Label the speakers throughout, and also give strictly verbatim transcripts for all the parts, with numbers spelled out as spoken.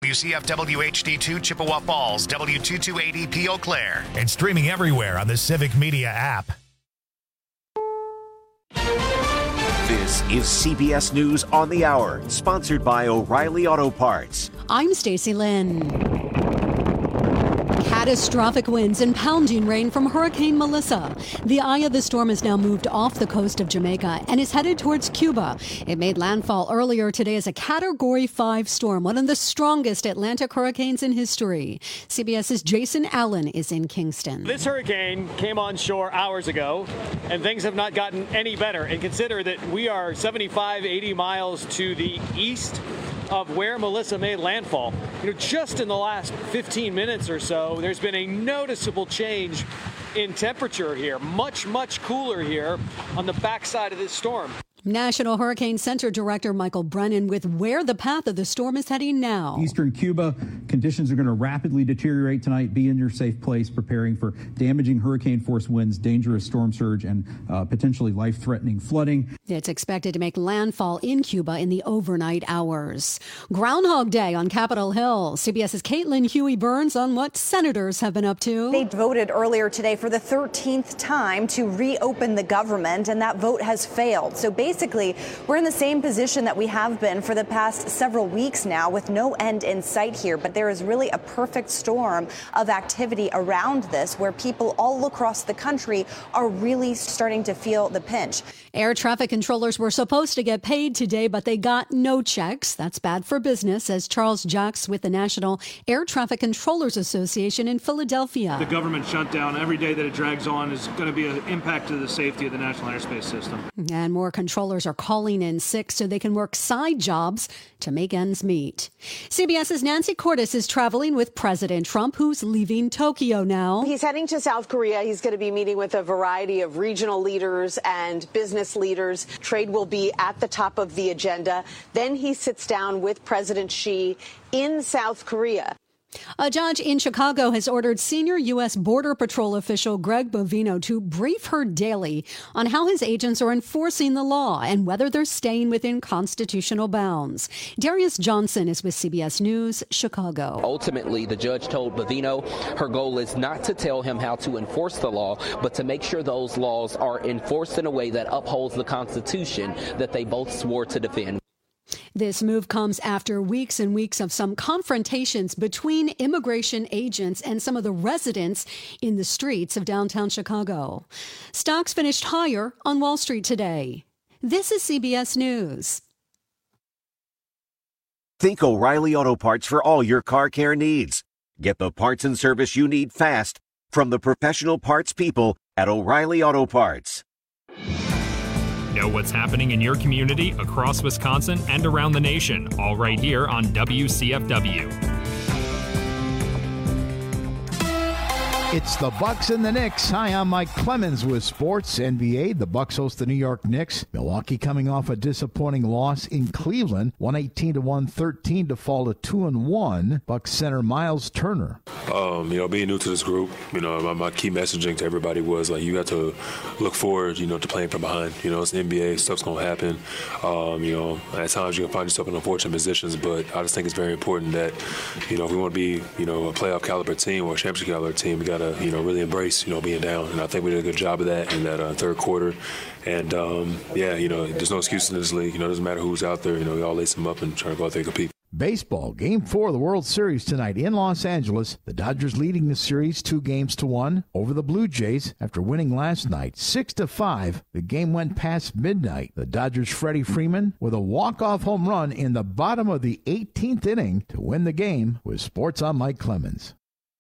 Speaker 1: W C F W H D two Chippewa Falls, W two two eighty P Eau Claire.
Speaker 2: And streaming everywhere on the Civic Media app.
Speaker 3: This is C B S News on the Hour, sponsored by O'Reilly Auto Parts.
Speaker 4: I'm Stacey Lynn. Catastrophic winds and pounding rain from Hurricane Melissa. The eye of the storm has now moved off the coast of Jamaica and is headed towards Cuba. It made landfall earlier today as a Category five storm, one of the strongest Atlantic hurricanes in history. CBS's Jason Allen is in Kingston.
Speaker 5: This hurricane came on shore hours ago, and things have not gotten any better. And consider that we are seventy-five, eighty miles to the east of where Melissa made landfall. You know, just in the last fifteen minutes or so, there's been a noticeable change in temperature here. Much, much cooler here on the backside of this storm.
Speaker 4: National Hurricane Center Director Michael Brennan with where the path of the storm is heading now.
Speaker 6: Eastern Cuba, conditions are going to rapidly deteriorate tonight. Be in your safe place, preparing for damaging hurricane-force winds, dangerous storm surge, and uh, potentially life-threatening flooding.
Speaker 4: It's expected to make landfall in Cuba in the overnight hours. Groundhog Day on Capitol Hill. CBS's Caitlin Huey-Burns on what senators have been up to.
Speaker 7: They voted earlier today for the thirteenth time to reopen the government, and that vote has failed. So basically, Basically, we're in the same position that we have been for the past several weeks now, with no end in sight here. But there is really a perfect storm of activity around this, where people all across the country are really starting to feel the pinch.
Speaker 4: Air traffic controllers were supposed to get paid today, but they got no checks. That's bad for business, says Charles Jacks with the National Air Traffic Controllers Association in Philadelphia.
Speaker 8: The government shutdown, every day that it drags on, is going to be an impact to the safety of the national airspace system.
Speaker 4: And more controllers are calling in sick so they can work side jobs to make ends meet. CBS's Nancy Cordes is traveling with President Trump, who's leaving Tokyo now.
Speaker 9: He's heading to South Korea. He's going to be meeting with a variety of regional leaders and business leaders. Trade will be at the top of the agenda. Then he sits down with President Xi in South Korea.
Speaker 4: A judge in Chicago has ordered senior U S. Border Patrol official Greg Bovino to brief her daily on how his agents are enforcing the law and whether they're staying within constitutional bounds. Darius Johnson is with C B S News, Chicago.
Speaker 10: Ultimately, the judge told Bovino her goal is not to tell him how to enforce the law, but to make sure those laws are enforced in a way that upholds the Constitution that they both swore to defend.
Speaker 4: This move comes after weeks and weeks of some confrontations between immigration agents and some of the residents in the streets of downtown Chicago. Stocks finished higher on Wall Street today. This is C B S News.
Speaker 3: Think O'Reilly Auto Parts for all your car care needs. Get the parts and service you need fast from the professional parts people at O'Reilly Auto Parts.
Speaker 11: Know what's happening in your community, across Wisconsin, and around the nation, all right here on W C F W.
Speaker 12: It's the Bucks and the Knicks. Hi, I'm Mike Clemens with Sports N B A. The Bucks host the New York Knicks. Milwaukee coming off a disappointing loss in Cleveland, one eighteen to one thirteen to fall to two and one. Bucks center Miles Turner.
Speaker 13: Um, you know, being new to this group, you know, my, my key messaging to everybody was like, you got to look forward, you know, to playing from behind. You know, it's the N B A, stuff's gonna happen. Um, you know, at times you can find yourself in unfortunate positions, but I just think it's very important that, you know, if we want to be, you know, a playoff caliber team or a championship caliber team, we got to, you know, really embrace, you know, being down. And I think we did a good job of that in that uh, third quarter. And, um, yeah, you know, there's no excuse in this league. You know, it doesn't matter who's out there. You know, we all lace them up and try to go out there and compete.
Speaker 12: Baseball, Game four of the World Series tonight in Los Angeles. The Dodgers leading the series two games to one over the Blue Jays after winning last night six to five. The game went past midnight. The Dodgers' Freddie Freeman with a walk-off home run in the bottom of the eighteenth inning to win the game. With Sports, I'm Mike Clemens.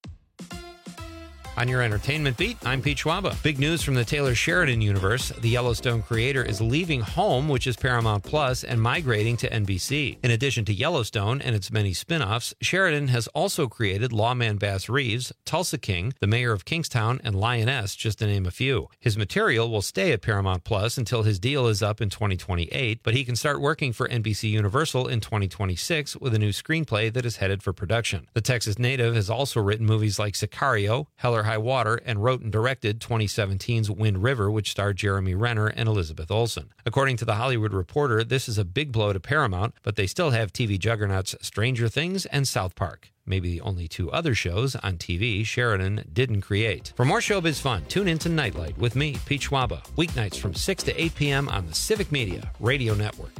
Speaker 14: On your entertainment beat, I'm Pete Schwaba. Big news from the Taylor Sheridan universe. The Yellowstone creator is leaving Home, which is Paramount Plus, and migrating to N B C. In addition to Yellowstone and its many spin-offs, Sheridan has also created Lawman Bass Reeves, Tulsa King, The Mayor of Kingstown, and Lioness, just to name a few. His material will stay at Paramount Plus until his deal is up in twenty twenty-eight, but he can start working for N B C Universal in twenty twenty-six with a new screenplay that is headed for production. The Texas native has also written movies like Sicario, Heller High Water and wrote and directed twenty seventeen's Wind River, which starred Jeremy Renner and Elizabeth Olsen. According to The Hollywood Reporter, this is a big blow to Paramount, but they still have T V juggernauts Stranger Things and South Park. Maybe the only two other shows on T V Sheridan didn't create. For more showbiz fun, tune in to Nightlight with me, Pete Schwaba, weeknights from six to eight p.m. on the Civic Media Radio Network.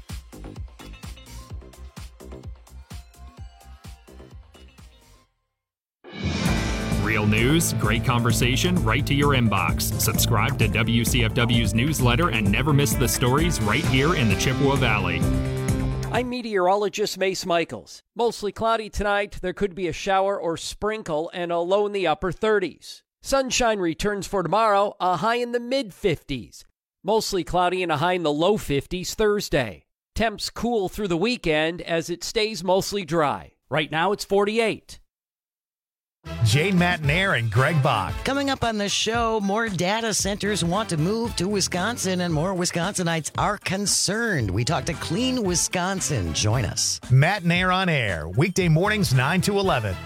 Speaker 11: Real news, great conversation, right to your inbox. Subscribe to W C F W's newsletter and never miss the stories right here in the Chippewa Valley.
Speaker 15: I'm meteorologist Mace Michaels. Mostly cloudy tonight. There could be a shower or sprinkle and a low in the upper thirties. Sunshine returns for tomorrow, a high in the mid-fifties. Mostly cloudy and a high in the low fifties Thursday. Temps cool through the weekend as it stays mostly dry. Right now it's forty-eight.
Speaker 2: Jane Matnair and Greg Bach.
Speaker 16: Coming up on the show, more data centers want to move to Wisconsin and more Wisconsinites are concerned. We talk to Clean Wisconsin. Join us.
Speaker 2: Matnair on air, weekday mornings nine to eleven.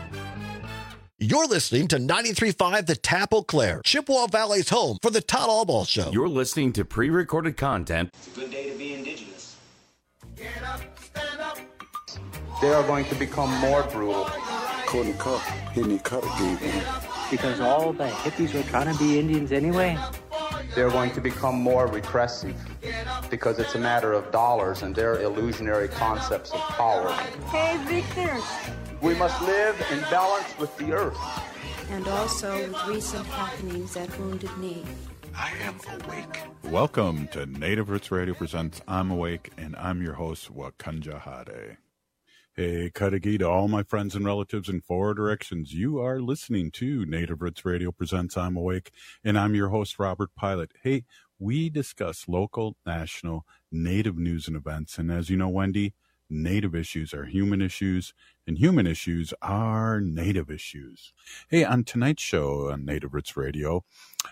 Speaker 17: You're listening to ninety-three point five The Tap Eau Claire, Chippewa Valley's home for the Todd Allball Show.
Speaker 18: You're listening to pre-recorded content.
Speaker 19: It's a good day to be indigenous.
Speaker 20: Get up, stand up.
Speaker 21: They are going to become more brutal.
Speaker 22: Couldn't cut. He didn't cut again.
Speaker 23: Because all the hippies were trying to be Indians anyway.
Speaker 21: They're going to become more repressive because it's a matter of dollars and their illusionary concepts of power.
Speaker 24: Hey, Victor.
Speaker 21: We must live in balance with the earth.
Speaker 24: And also with recent happenings at Wounded Knee.
Speaker 22: I am awake.
Speaker 25: Welcome to Native Roots Radio presents I'm Awake, and I'm your host, Wakanja Hade. Hey, Kadagi, to all my friends and relatives in four directions, you are listening to Native Roots Radio presents I'm Awake, and I'm your host, Robert Pilot. Hey, we discuss local, national, Native news and events, and as you know, Wendy, Native issues are human issues, and human issues are Native issues. Hey, on tonight's show on Native Roots Radio,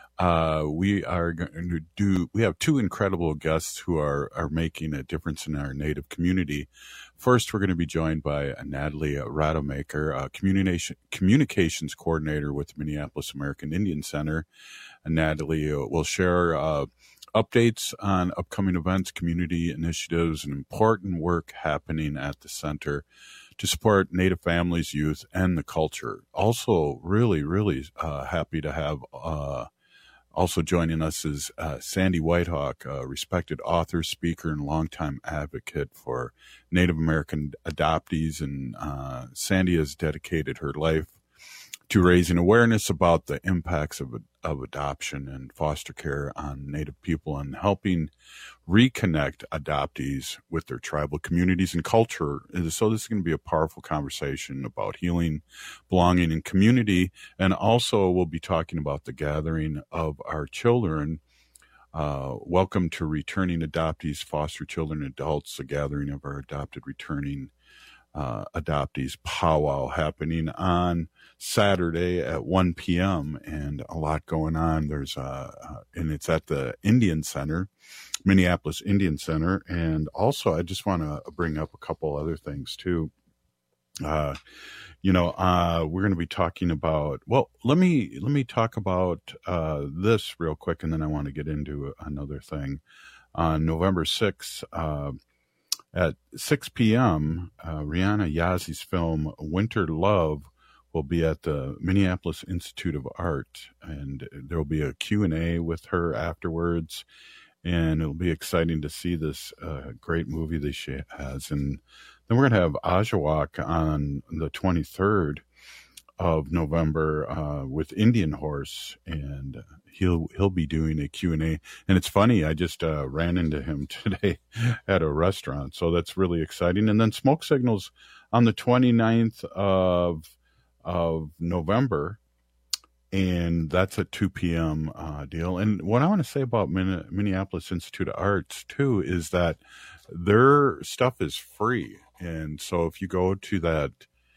Speaker 25: uh, we are going to do, we have two incredible guests who are, are making a difference in our Native community. First, we're going to be joined by Natalie Rademacher, a communication, communications coordinator with the Minneapolis American Indian Center. And Natalie will share uh, updates on upcoming events, community initiatives, and important work happening at the center to support Native families, youth, and the culture. Also, really, really uh, happy to have uh, also joining us is uh, Sandy Whitehawk, a respected author, speaker, and longtime advocate for Native American adoptees. And uh, Sandy has dedicated her life to raising awareness about the impacts of of adoption and foster care on Native people and helping reconnect adoptees with their tribal communities and culture. So this is going to be a powerful conversation about healing, belonging, and community. And also we'll be talking about the gathering of our children. Uh, welcome to returning adoptees, foster children, adults, the gathering of our adopted returning Uh, adoptees powwow happening on Saturday at one p.m. and a lot going on. There's uh, uh, and it's at the Indian Center, Minneapolis Indian Center. And also, I just want to bring up a couple other things too. Uh, you know, uh, we're going to be talking about, well, let me, let me talk about uh, this real quick. And then I want to get into another thing. On November sixth, uh, at six p.m., uh, Rihanna Yazzi's film Winter Love will be at the Minneapolis Institute of Art, and there will be a Q and A with her afterwards, and it'll be exciting to see this uh, great movie that she has. And then we're going to have Ajawak on the twenty-third of November uh, with Indian Horse, and he'll he'll be doing a Q and A. And it's funny, I just uh, ran into him today at a restaurant, so that's really exciting. And then Smoke Signals on the twenty-ninth of of November, and that's a two p.m. Uh, deal. And what I want to say about Min- Minneapolis Institute of Arts, too, is that their stuff is free. And so if you go to that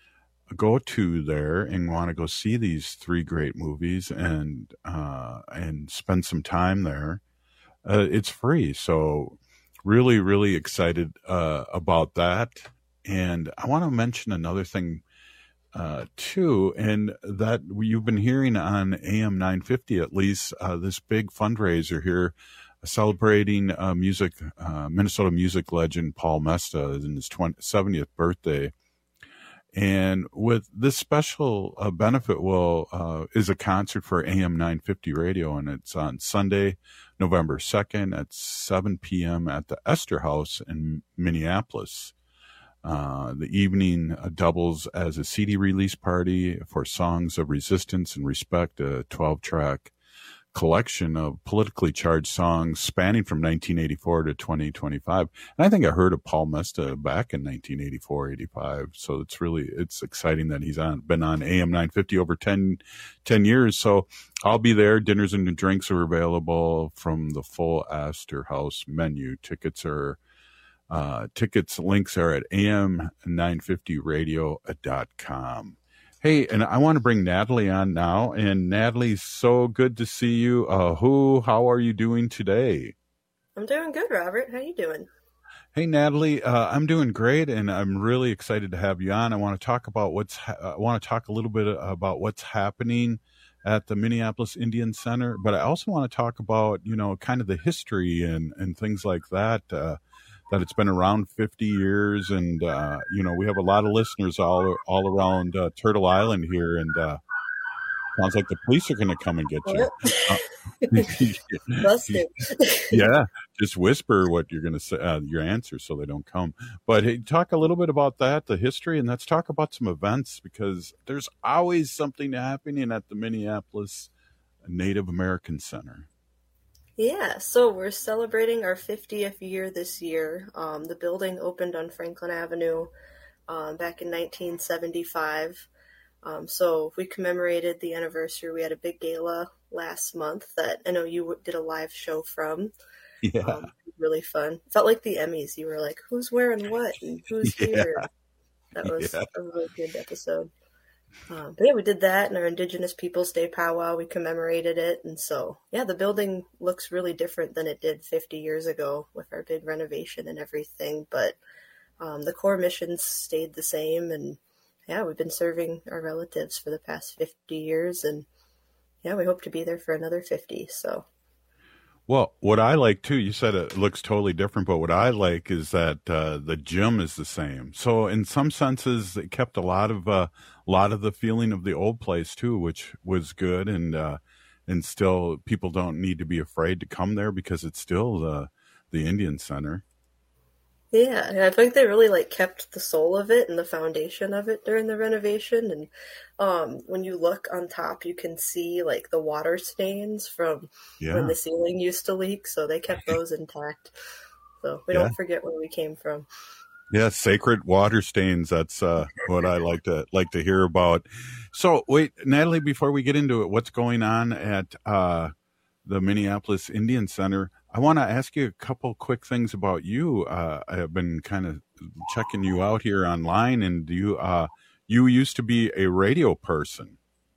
Speaker 25: go to there and want to go see these three great movies and uh, and spend some time there, uh, it's free. So really, really excited uh, about that. And I want to mention another thing. uh, too, and that you've been hearing on A M nine fifty at least uh, this big fundraiser here celebrating uh, music, uh, Minnesota music legend Paul Mesta in his seventieth birthday. And with this special uh, benefit will uh, is a concert for A M nine fifty radio, and it's on Sunday, November second at seven p.m. at the Esther House in Minneapolis. Uh, the evening uh, doubles as a C D release party for Songs of Resistance and Respect, a twelve-track collection of politically charged songs spanning from nineteen eighty-four to twenty twenty-five. And I think I heard of Paul Mesta back in nineteen eighty-four, eighty-five. So it's really, it's exciting that he's on, been on A M nine fifty over ten, ten years. So I'll be there. Dinners and drinks are available from the full Astor House menu. Tickets are, uh, tickets links are at A M nine fifty radio dot com. Hey, and I want to bring Natalie on now. And Natalie, so good to see you. Uh, who, how are you doing today?
Speaker 1: I'm doing good, Robert. How you doing?
Speaker 25: Hey, Natalie, uh, I'm doing great, and I'm really excited to have you on. I want to talk about what's. Ha- I want to talk a little bit about what's happening at the Minneapolis Indian Center, but I also want to talk about, you know, kind of the history and and things like that. Uh, that it's been around fifty years, and uh, you know, we have a lot of listeners all all around uh, Turtle Island here, and uh, sounds like the police are going to come and get you. Uh,
Speaker 1: Busted.
Speaker 25: Yeah, just whisper what you're going to say, uh, your answer, so they don't come. But hey, talk a little bit about that, the history, and let's talk about some events, because there's always something happening at the Minneapolis Native American Center.
Speaker 1: Yeah, so we're celebrating our fiftieth year this year. Um, the building opened on Franklin Avenue um, back in nineteen seventy-five. Um, so we commemorated the anniversary. We had a big gala last month that I know you did a live show from.
Speaker 25: Yeah.
Speaker 1: Um, really fun. Felt like the Emmys. You were like, who's wearing what and who's
Speaker 25: Yeah.
Speaker 1: here? That was
Speaker 25: Yeah.
Speaker 1: a really good episode. Um, but yeah, we did that in our Indigenous Peoples Day powwow. We commemorated it. And so, yeah, the building looks really different than it did fifty years ago with our big renovation and everything. But um, the core missions stayed the same. And yeah, we've been serving our relatives for the past fifty years. And yeah, we hope to be there for another fifty. So.
Speaker 25: Well, what I like too, you said it looks totally different, but what I like is that uh, the gym is the same. So in some senses, it kept a lot of a uh, lot of the feeling of the old place too, which was good, and uh, and still people don't need to be afraid to come there because it's still the the Indian Center.
Speaker 1: Yeah, and I think they really like kept the soul of it and the foundation of it during the renovation. And um, when you look on top, you can see like the water stains from
Speaker 25: Yeah.
Speaker 1: when the ceiling used to leak. So they kept those intact. So we
Speaker 25: Yeah.
Speaker 1: don't forget where we came from.
Speaker 25: Yeah, sacred water stains. That's uh, what I like to like to hear about. So, wait, Natalie, before we get into it, what's going on at uh, the Minneapolis Indian Center? I want to ask you a couple quick things about you. Uh, I have been kind of checking you out here online, and you uh, you used to be a radio person.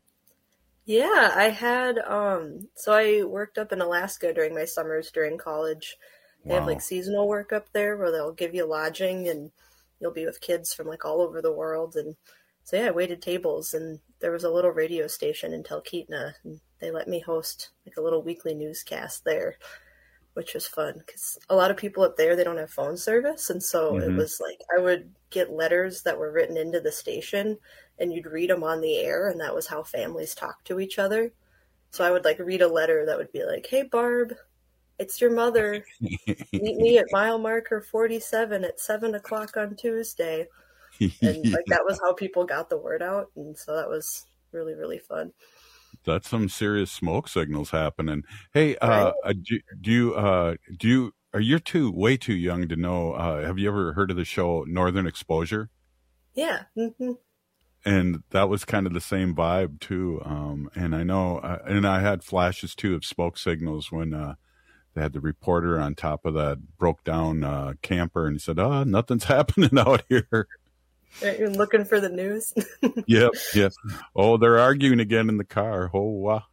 Speaker 1: Yeah, I had, um, so I worked up in Alaska during my summers during college. They have
Speaker 25: Wow.
Speaker 1: like seasonal work up there where they'll give you lodging and you'll be with kids from like all over the world. And so yeah, I waited tables, and there was a little radio station in Talkeetna, and they let me host like a little weekly newscast there, which was fun because a lot of people up there, they don't have phone service. And so it
Speaker 5: Mhm.
Speaker 1: was like, I would get letters that were written into the station and you'd read them on the air. And that was how families talk to each other. So I would like read a letter that would be like, hey, Barb, it's your mother. Meet me at mile marker forty-seven at seven o'clock on Tuesday. And like that was how people got the word out. And so that was really, really fun.
Speaker 25: That's some serious smoke signals happening. Hey, uh, uh, do, do you uh, do you are you too way too young to know? Uh, have you ever heard of the show Northern Exposure?
Speaker 1: Yeah. hmm
Speaker 25: And that was kind of the same vibe too. Um, and I know, uh, and I had flashes too of smoke signals when uh, they had the reporter on top of that broke down uh, camper, and he said, "Oh, nothing's happening out here."
Speaker 1: Right, you're looking for the news.
Speaker 25: Yep, yep. Oh, they're arguing again in the car. Oh, wow.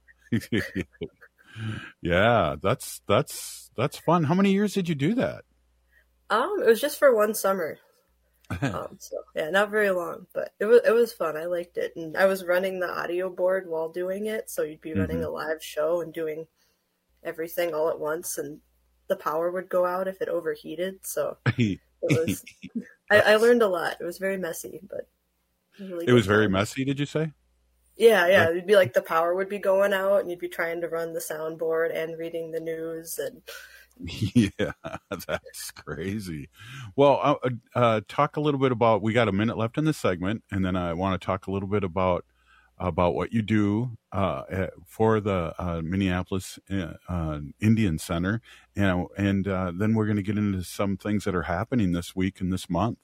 Speaker 25: Yeah, that's that's that's fun. How many years did you do that?
Speaker 1: Um, it was just for one summer. um, so yeah, not very long, but it was it was fun. I liked it, and I was running the audio board while doing it, so you'd be running
Speaker 25: Mhm.
Speaker 1: a live show and doing everything all at once, and the power would go out if it overheated. So it was. I, I learned a lot. It was very messy, but it was, really
Speaker 25: It was
Speaker 1: good
Speaker 25: very
Speaker 1: time.
Speaker 25: messy, did you say?
Speaker 1: Yeah, yeah. It'd be like the power would be going out, and you'd be trying to run the soundboard and reading the news, and
Speaker 25: Yeah, that's crazy. Well, uh, uh, talk a little bit about. We got a minute left in this segment, and then I want to talk a little bit about about what you do uh, at, for the uh, Minneapolis uh, uh, Indian Center, and and uh, then we're going to get into some things that are happening this week and this month.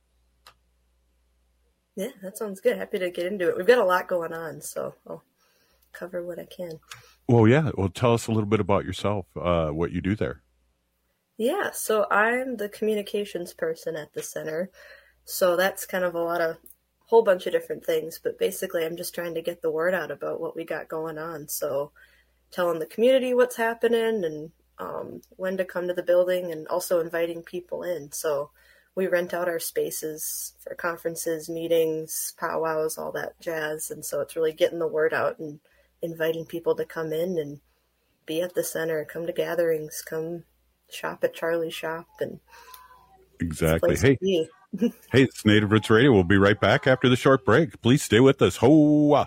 Speaker 1: yeah, that sounds good. Happy to get into it. We've got a lot going on, so I'll cover what I can.
Speaker 25: Well, yeah. Well, tell us a little bit about yourself, uh, what you do there.
Speaker 1: Yeah, so I'm the communications person at the center. So that's kind of a lot of whole bunch of different things, but basically I'm just trying to get the word out about what we got going on. So telling the community what's happening and um, when to come to the building, and also inviting people in. So we rent out our spaces for conferences, meetings, powwows, all that jazz. And so it's really getting the word out and inviting people to come in and be at the center, come to gatherings, come shop at Charlie's shop, and
Speaker 25: Exactly.
Speaker 1: it's a place to
Speaker 25: Hey,
Speaker 1: be.
Speaker 25: hey, it's Native Roots Radio. We'll be right back after the short break. Please stay with us. Hoa!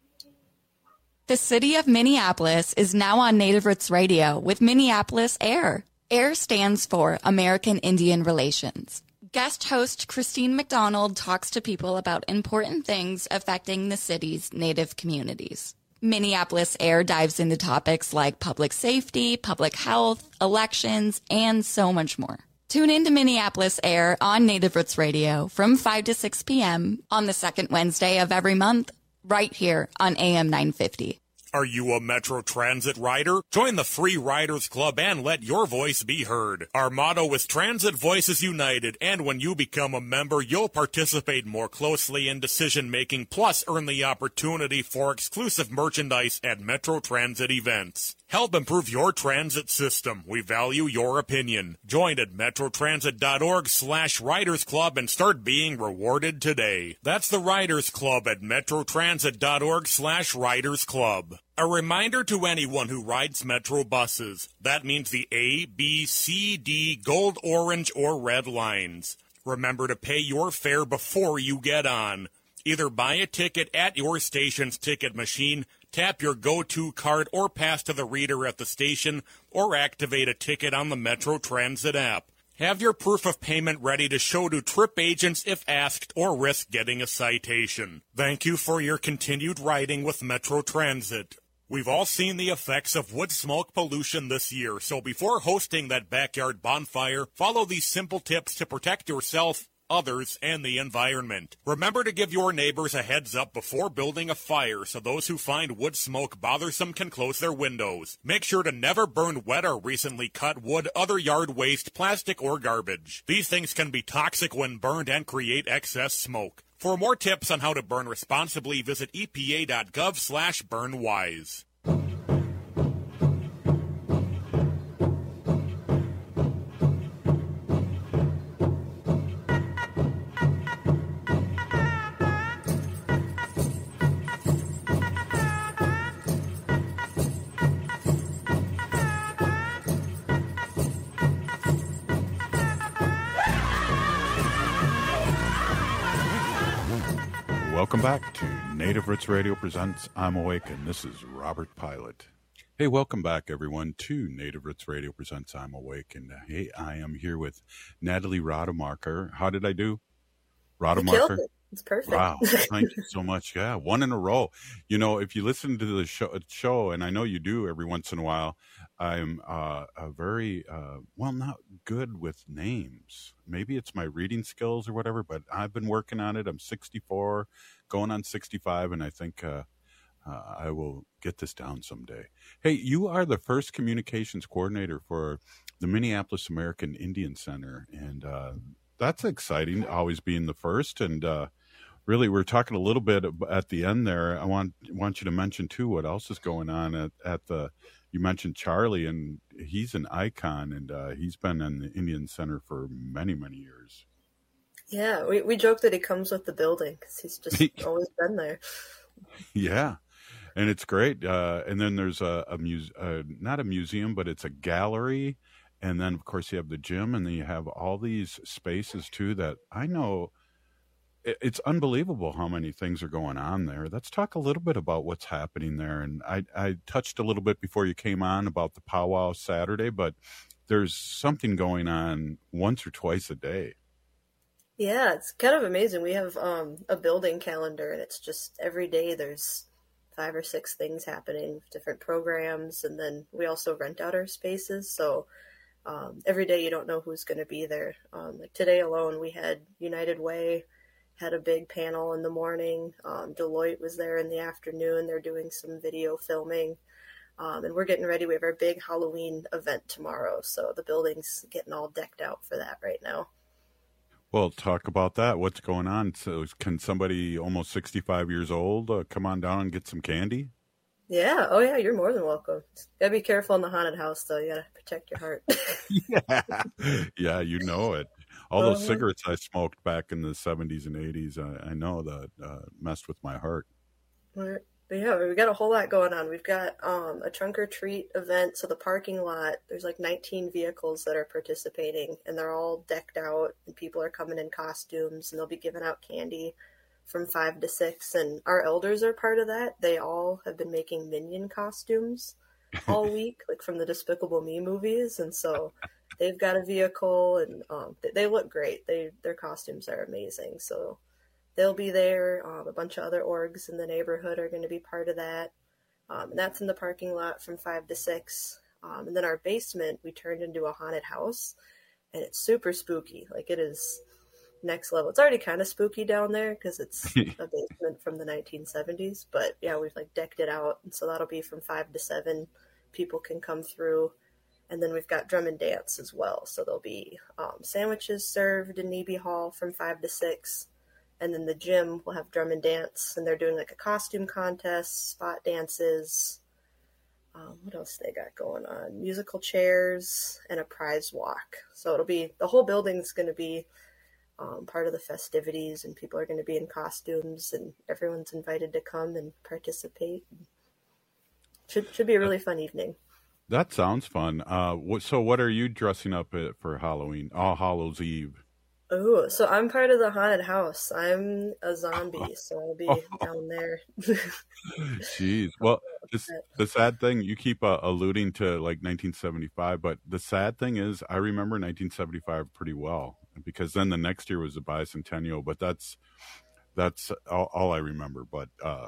Speaker 5: The city of Minneapolis is now on Native Roots Radio with Minneapolis AIR. AIR stands for American Indian Relations. Guest host Christine McDonald talks to people about important things affecting the city's Native communities. Minneapolis AIR dives into topics like public safety, public health, elections, and so much more. Tune in to Minneapolis AIR on Native Roots Radio from five to six p.m. on the second Wednesday of every month, right here on A M nine fifty.
Speaker 6: Are you a Metro Transit rider? Join the Free Riders Club and let your voice be heard. Our motto is Transit Voices United, and when you become a member, you'll participate more closely in decision-making, plus earn the opportunity for exclusive merchandise at Metro Transit events. Help improve your transit system. We value your opinion. Join at metrotransit.org slash Riders Club and start being rewarded today. That's the Riders Club at metrotransit.org slash Riders Club. A reminder to anyone who rides Metro buses. That means the A, B, C, D, gold, orange, or red lines. Remember to pay your fare before you get on. Either buy a ticket at your station's ticket machine, tap your go-to card, or pass to the reader at the station, or activate a ticket on the Metro Transit app. Have your proof of payment ready to show to trip agents if asked, or risk getting a citation. Thank you for your continued riding with Metro Transit. We've all seen the effects of wood smoke pollution this year, so before hosting that backyard bonfire, follow these simple tips to protect yourself, others, and the environment. Remember to give your neighbors a heads up before building a fire so those who find wood smoke bothersome can close their windows. Make sure to never burn wet or recently cut wood, other yard waste, plastic, or garbage. These things can be toxic when burned and create excess smoke. For more tips on how to burn responsibly, visit epa.gov slash burnwise.
Speaker 25: Welcome back to Native Roots Radio presents I'm Awake, and this is Robert Pilot. Hey, welcome back, everyone, to Native Roots Radio presents I'm Awake, and uh, hey, I am here with Natalie Rademacher. How did I do? Rademacher?
Speaker 1: It. It's perfect.
Speaker 25: Wow, thank you so much. Yeah, one in a row. You know, if you listen to the show, show and I know you do every once in a while, I'm uh, a very, uh, well, not good with names. Maybe it's my reading skills or whatever, but I've been working on it. I'm sixty-four, going on sixty-five, and I think uh, uh, I will get this down someday. Hey, you are the first communications coordinator for the Minneapolis American Indian Center, and uh, that's exciting, always being the first. And uh, really, we're talking a little bit at the end there. I want want you to mention, too, what else is going on at, at the, you mentioned Charlie, and he's an icon, and uh, he's been in the Indian Center for many, many years.
Speaker 1: Yeah, we, we joke that he comes with the building because he's just always been there.
Speaker 25: Yeah, and it's great. Uh, and then there's a, a muse, uh, not a museum, but it's a gallery. And then, of course, you have the gym, and then you have all these spaces, too, that I know it, it's unbelievable how many things are going on there. Let's talk a little bit about what's happening there. And I, I touched a little bit before you came on about the powwow Saturday, but there's something going on once or twice a day.
Speaker 1: Yeah, it's kind of amazing. We have um, a building calendar, and it's just every day there's five or six things happening, different programs, and then we also rent out our spaces. So um, every day you don't know who's going to be there. Um, like today alone, we had United Way had a big panel in the morning. Um, Deloitte was there in the afternoon. They're doing some video filming, um, and we're getting ready. We have our big Halloween event tomorrow, so the building's getting all decked out for that right now.
Speaker 25: Well, talk about that. What's going on? So can somebody almost sixty-five years old uh, come on down and get some candy?
Speaker 1: Yeah. Oh, yeah. You're more than welcome. Gotta be careful in the haunted house, though. You gotta protect your heart.
Speaker 25: Yeah. Yeah, you know it. All those
Speaker 1: Uh-huh.
Speaker 25: cigarettes I smoked back in the seventies and eighties, I, I know that uh, messed with my heart.
Speaker 1: We're- But yeah, we got a whole lot going on. We've got um, a trunk or treat event. So the parking lot, there's like nineteen vehicles that are participating, and they're all decked out, and people are coming in costumes, and they'll be giving out candy from five to six. And our elders are part of that. They all have been making Minion costumes all week, like from the Despicable Me movies, and so they've got a vehicle, and um, they, they look great. They their costumes are amazing. So they'll be there. Um, a bunch of other orgs in the neighborhood are going to be part of that. Um, and that's in the parking lot from five to six. Um, and then our basement, we turned into a haunted house, and it's super spooky. Like, it is next level. It's already kind of spooky down there because it's a basement from the nineteen seventies. But yeah, we've like decked it out. And so that'll be from five to seven. People can come through. And then we've got drum and dance as well. So there'll be um, sandwiches served in Neby Hall from five to six. And then the gym will have drum and dance, and they're doing like a costume contest, spot dances. Um, what else they got going on? Musical chairs and a prize walk. So it'll be, the whole building's going to be um, part of the festivities, and people are going to be in costumes, and everyone's invited to come and participate. Should should be a really fun evening.
Speaker 25: That sounds fun. Uh, what, so what are you dressing up at for Halloween? All Hallows Eve.
Speaker 1: Oh, so I'm part of the haunted house. I'm a zombie, so I'll be down there.
Speaker 25: Jeez. Well, this, the sad thing, you keep uh, alluding to like nineteen seventy-five, but the sad thing is I remember nineteen seventy-five pretty well because then the next year was the bicentennial, but that's that's all, all I remember. But uh,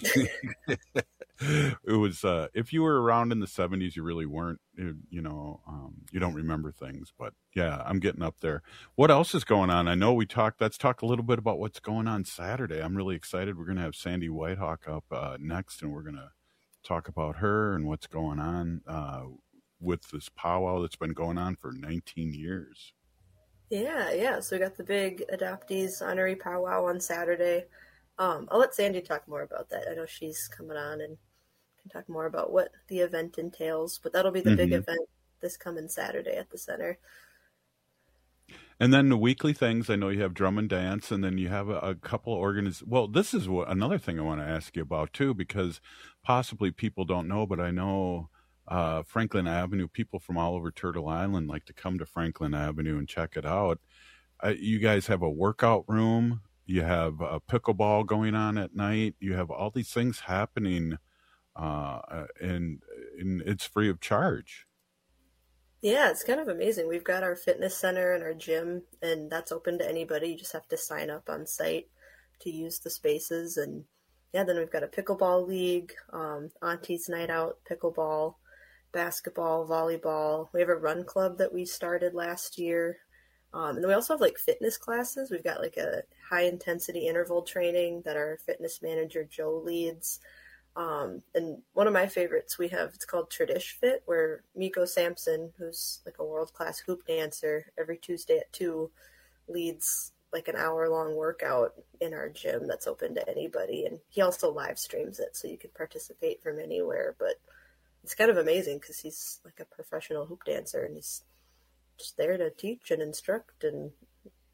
Speaker 25: it was, uh, if you were around in the seventies, you really weren't, you know, um, you don't remember things, but yeah, I'm getting up there. What else is going on? I know we talked, let's talk a little bit about what's going on Saturday. I'm really excited. We're going to have Sandy Whitehawk up uh, next, and we're going to talk about her and what's going on uh, with this powwow that's been going on for nineteen years.
Speaker 1: Yeah, yeah. So we got the big adoptees honorary powwow on Saturday. Um, I'll let Sandy talk more about that. I know she's coming on and can talk more about what the event entails, but that'll be the mm-hmm. big event this coming Saturday at the center.
Speaker 25: And then the weekly things, I know you have drum and dance, and then you have a, a couple of organiz. Well, this is what, another thing I want to ask you about too, because possibly people don't know, but I know uh, Franklin Avenue, people from all over Turtle Island like to come to Franklin Avenue and check it out. Uh, you guys have a workout room. You have a pickleball going on at night. You have all these things happening, uh, and, and it's free of charge.
Speaker 1: Yeah, it's kind of amazing. We've got our fitness center and our gym, and that's open to anybody. You just have to sign up on site to use the spaces. And yeah, then we've got a pickleball league, um, Auntie's Night Out, pickleball, basketball, volleyball. We have a run club that we started last year. Um, and then we also have like fitness classes. We've got like a high intensity interval training that our fitness manager, Joe, leads. Um, and one of my favorites we have, it's called Tradish Fit, where Miko Sampson, who's like a world-class hoop dancer, every Tuesday at two leads like an hour-long workout in our gym that's open to anybody. And he also live streams it, so you can participate from anywhere. But it's kind of amazing because he's like a professional hoop dancer, and he's just there to teach and instruct. And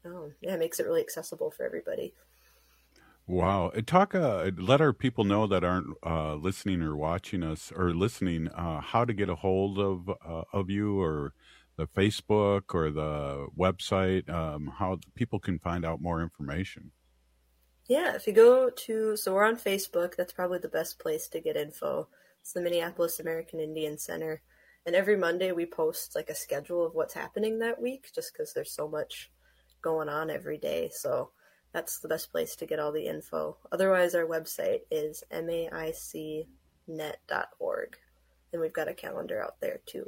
Speaker 1: um, yeah, it makes it really accessible for everybody.
Speaker 25: Wow. Talk, uh, let our people know that aren't uh, listening or watching us or listening, uh, how to get a hold of uh, of you, or the Facebook or the website, um, how people can find out more information.
Speaker 1: Yeah, if you go to, so we're on Facebook, that's probably the best place to get info. It's the Minneapolis American Indian Center. And every Monday we post like a schedule of what's happening that week, just because there's so much going on every day. So that's the best place to get all the info. Otherwise, our website is M A I C net dot org. And we've got a calendar out there too.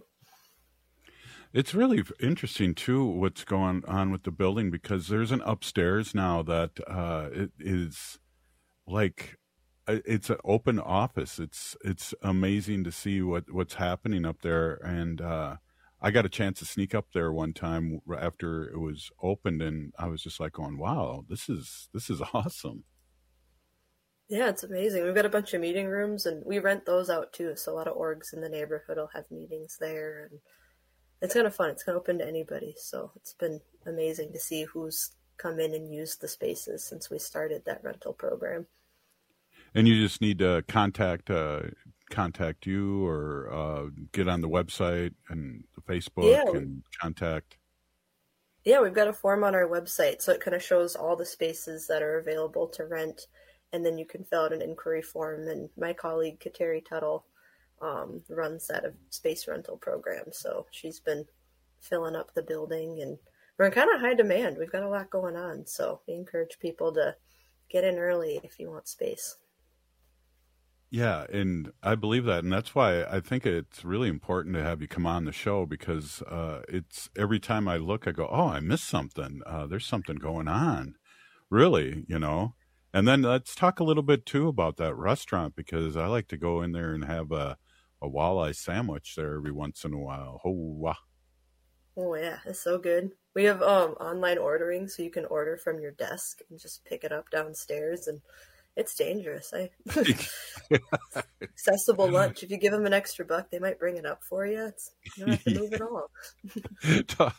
Speaker 25: It's really interesting, too, what's going on with the building, because there's an upstairs now that uh, it is like, it's an open office. It's it's amazing to see what, what's happening up there. And uh, I got a chance to sneak up there one time after it was opened, and I was just like going, wow, this is this is awesome.
Speaker 1: Yeah, it's amazing. We've got a bunch of meeting rooms, and we rent those out, too. So a lot of orgs in the neighborhood will have meetings there, and it's kind of fun. It's kind of open to anybody. So it's been amazing to see who's come in and used the spaces since we started that rental program.
Speaker 25: And you just need to contact uh, contact you, or uh, get on the website and the Facebook
Speaker 1: Yeah.
Speaker 25: and contact.
Speaker 1: Yeah, we've got a form on our website, so it kind of shows all the spaces that are available to rent, and then you can fill out an inquiry form. And my colleague, Kateri Tuttle, um, runs that space rental program, so she's been filling up the building, and we're in kind of high demand. We've got a lot going on, so we encourage people to get in early if you want space.
Speaker 25: Yeah, and I believe that, and that's why I think it's really important to have you come on the show, because uh, it's every time I look, I go, oh, I missed something. Uh, there's something going on, really, you know. And then let's talk a little bit too about that restaurant, because I like to go in there and have a, a walleye sandwich there every once in a while. Oh, wow.
Speaker 1: Oh yeah, it's so good. We have um online ordering, so you can order from your desk and just pick it up downstairs, and it's dangerous. I accessible lunch. If you give them an extra buck, they might bring it up for you. It's, you don't have to move at all.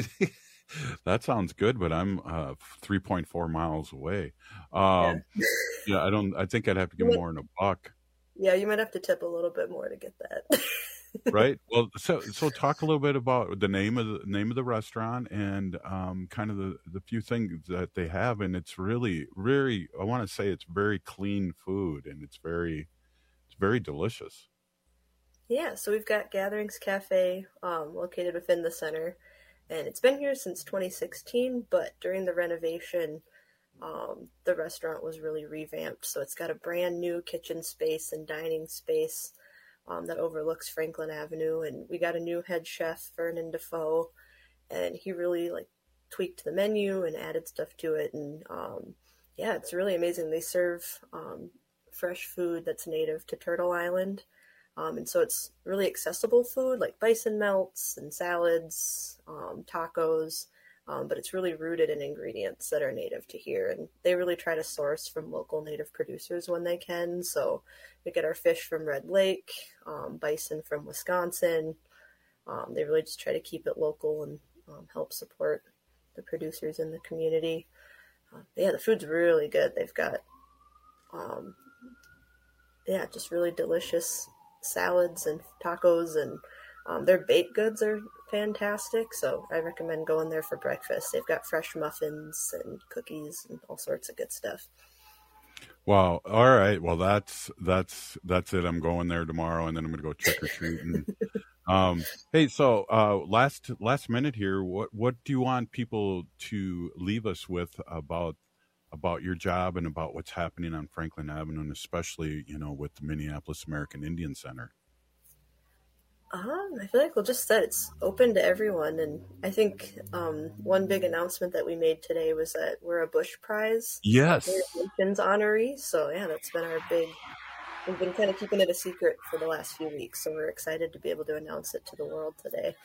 Speaker 25: That sounds good, but I'm uh, three point four miles away. Um, yeah. yeah, I don't. I think I'd have to give more than a buck.
Speaker 1: Yeah, you might have to tip a little bit more to get that.
Speaker 25: Right. Well, so so talk a little bit about the name of the name of the restaurant, and um, kind of the, the few things that they have, and it's really, really, I want to say it's very clean food, and it's very, it's very delicious.
Speaker 1: Yeah. So we've got Gatherings Cafe, um, located within the center, and it's been here since twenty sixteen. But during the renovation, um, the restaurant was really revamped, so it's got a brand new kitchen space and dining space. Um, that overlooks Franklin Avenue, and we got a new head chef, Vernon Defoe, and he really like tweaked the menu and added stuff to it, and um, yeah, it's really amazing. They serve um, fresh food that's native to Turtle Island, um, and so it's really accessible food like bison melts and salads, um, tacos, um, but it's really rooted in ingredients that are native to here, and they really try to source from local native producers when they can. So we get our fish from Red Lake, um, bison from Wisconsin. Um, they really just try to keep it local and um, help support the producers in the community. Uh, yeah, the food's really good. They've got, um, yeah, just really delicious salads and tacos, and um, their baked goods are fantastic. So I recommend going there for breakfast. They've got fresh muffins and cookies and all sorts of good stuff.
Speaker 25: Wow. All right. Well, that's that's that's it. I'm going there tomorrow, and then I'm going to go trick or treating. um, hey, so uh, last last minute here. What what do you want people to leave us with about about your job and about what's happening on Franklin Avenue, and especially, you know, with the Minneapolis American Indian Center?
Speaker 1: Um, I feel like we'll just said it's open to everyone, and I think um, one big announcement that we made today was that we're a Bush Prize
Speaker 25: Yes.
Speaker 1: Nations honoree. So yeah, that's been our big. We've been kind of keeping it a secret for the last few weeks, so we're excited to be able to announce it to the world today.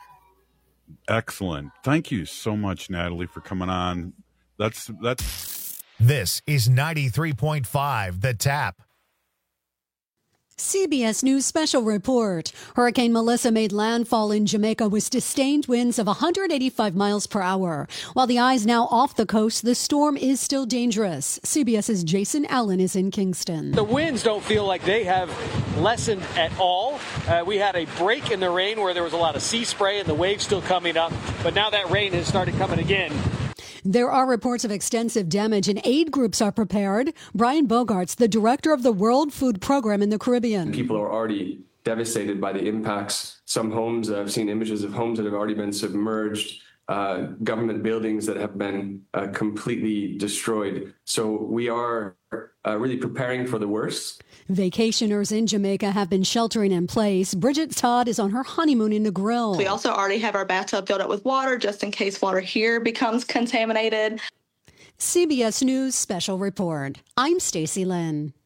Speaker 25: Excellent. Thank you so much, Natalie, for coming on. That's that's.
Speaker 2: This is ninety-three point five The Tap.
Speaker 4: C B S News Special Report. Hurricane Melissa made landfall in Jamaica with sustained winds of one hundred eighty-five miles per hour. While the eye is now off the coast, the storm is still dangerous. CBS's Jason Allen is in Kingston.
Speaker 15: The winds don't feel like they have lessened at all. Uh, we had a break in the rain where there was a lot of sea spray and the waves still coming up, but now that rain has started coming again.
Speaker 4: There are reports of extensive damage and aid groups are prepared. Brian Bogarts, the director of the World Food Program in the Caribbean.
Speaker 7: People are already devastated by the impacts. Some homes, I've seen images of homes that have already been submerged, uh, government buildings that have been uh, completely destroyed. So we are uh, really preparing for the worst.
Speaker 4: Vacationers in Jamaica have been sheltering in place. Bridget Todd is on her honeymoon in Negril.
Speaker 8: We also already have our bathtub filled up with water just in case water here becomes contaminated.
Speaker 4: C B S News Special Report. I'm Stacey Lynn.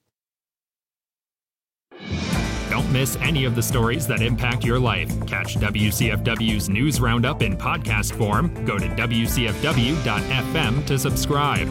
Speaker 11: Don't miss any of the stories that impact your life. Catch W C F W's News Roundup in podcast form. Go to W C F W dot F M to subscribe.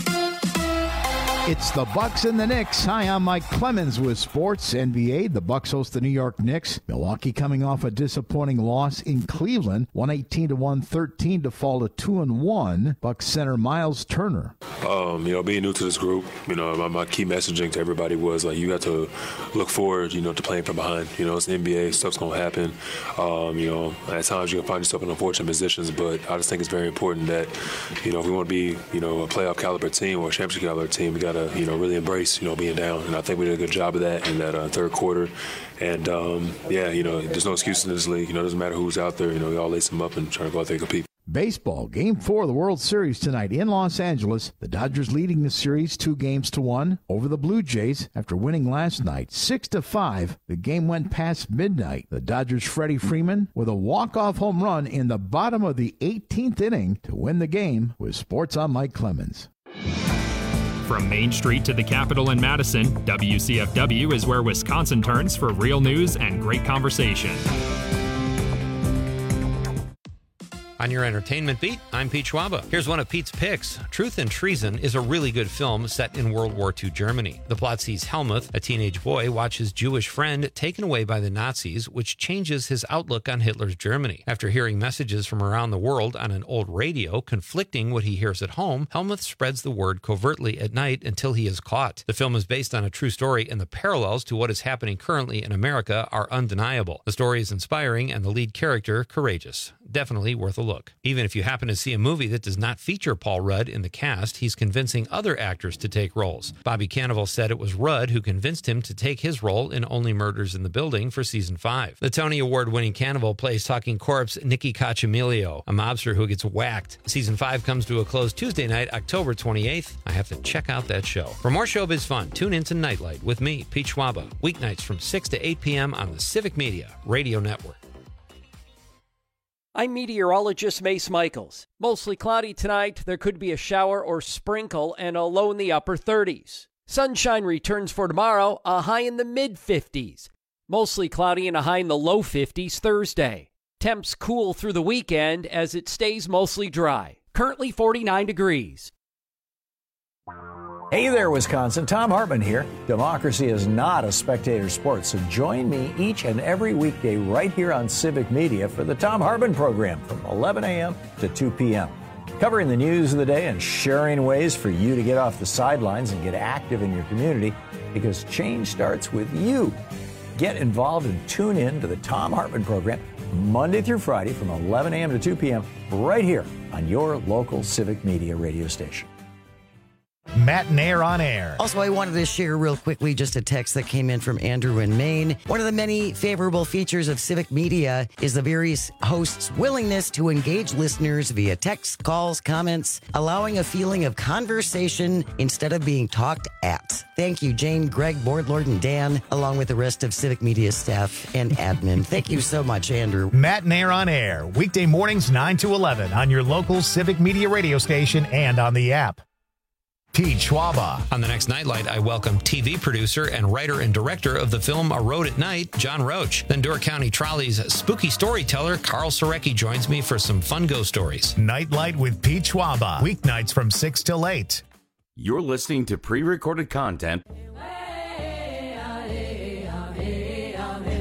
Speaker 12: It's the Bucks and the Knicks. Hi, I'm Mike Clemens with Sports N B A. The Bucks host the New York Knicks. Milwaukee coming off a disappointing loss in Cleveland, one eighteen to one thirteen to fall to two and one. Bucks center Miles Turner.
Speaker 13: Um, you know, being new to this group, you know, my, my key messaging to everybody was like, you got to look forward, you know, to playing from behind. You know, it's the N B A, stuff's gonna happen. Um, you know, at times you can find yourself in unfortunate positions, but I just think it's very important that, you know, if we want to be, you know, a playoff caliber team or a championship caliber team, we got to, you know, really embrace, you know, being down. And I think we did a good job of that in that uh, third quarter. And, um, yeah, you know, there's no excuse in this league. You know, it doesn't matter who's out there. You know, we all lace them up and try to go out there and compete.
Speaker 12: Baseball, Game four of the World Series tonight in Los Angeles. The Dodgers leading the series two games to one over the Blue Jays after winning last night six to five. The game went past midnight. The Dodgers' Freddie Freeman with a walk-off home run in the bottom of the eighteenth inning to win the game. With Sports, I'm Mike Clemens.
Speaker 11: From Main Street to the Capitol in Madison, W C F W is where Wisconsin turns for real news and great conversation.
Speaker 14: On your entertainment beat, I'm Pete Schwaba. Here's one of Pete's picks. Truth and Treason is a really good film set in World War Two Germany. The plot sees Helmuth, a teenage boy, watch his Jewish friend taken away by the Nazis, which changes his outlook on Hitler's Germany. After hearing messages from around the world on an old radio conflicting what he hears at home, Helmuth spreads the word covertly at night until he is caught. The film is based on a true story, and the parallels to what is happening currently in America are undeniable. The story is inspiring and the lead character courageous. Definitely worth a look. Even if you happen to see a movie that does not feature Paul Rudd in the cast, he's convincing other actors to take roles. Bobby Cannavale said it was Rudd who convinced him to take his role in Only Murders in the Building for season five. The Tony Award-winning Cannavale plays talking corpse Nicky Cacciamilio, a mobster who gets whacked. Season five comes to a close Tuesday night, October twenty-eighth. I have to check out that show. For more showbiz fun, tune into Nightlight with me, Pete Schwaba, weeknights from six to eight p.m. on the Civic Media Radio Network.
Speaker 15: I'm meteorologist Mace Michaels. Mostly cloudy tonight. There could be a shower or sprinkle and a low in the upper thirties. Sunshine returns for tomorrow, a high in the mid fifties. Mostly cloudy and a high in the low fifties Thursday. Temps cool through the weekend as it stays mostly dry. Currently forty-nine degrees.
Speaker 9: Hey there, Wisconsin. Tom Hartman here. Democracy is not a spectator sport, so join me each and every weekday right here on Civic Media for the Tom Hartman program from eleven a.m. to two p.m. Covering the news of the day and sharing ways for you to get off the sidelines and get active in your community, because change starts with you. Get involved and tune in to the Tom Hartman program Monday through Friday from eleven a.m. to two p.m. right here on your local Civic Media radio station.
Speaker 2: Matt Nair on air.
Speaker 16: Also, I wanted to share real quickly just a text that came in from Andrew in Maine. One of the many favorable features of Civic Media is the various hosts' willingness to engage listeners via text, calls, comments, allowing a feeling of conversation instead of being talked at. Thank you, Jane, Greg, Board Lord, and Dan, along with the rest of Civic Media staff and admin. Thank you so much, Andrew.
Speaker 2: Matt Nair on air, weekday mornings nine to eleven on your local Civic Media radio station and on the app. Pete Schwaba.
Speaker 14: On the next Nightlight, I welcome T V producer and writer and director of the film A Road at Night, John Roach. Then Door County Trolley's spooky storyteller, Carl Sorecki, joins me for some fun ghost stories.
Speaker 2: Nightlight with Pete Schwaba. Weeknights from six till eight.
Speaker 18: You're listening to pre-recorded content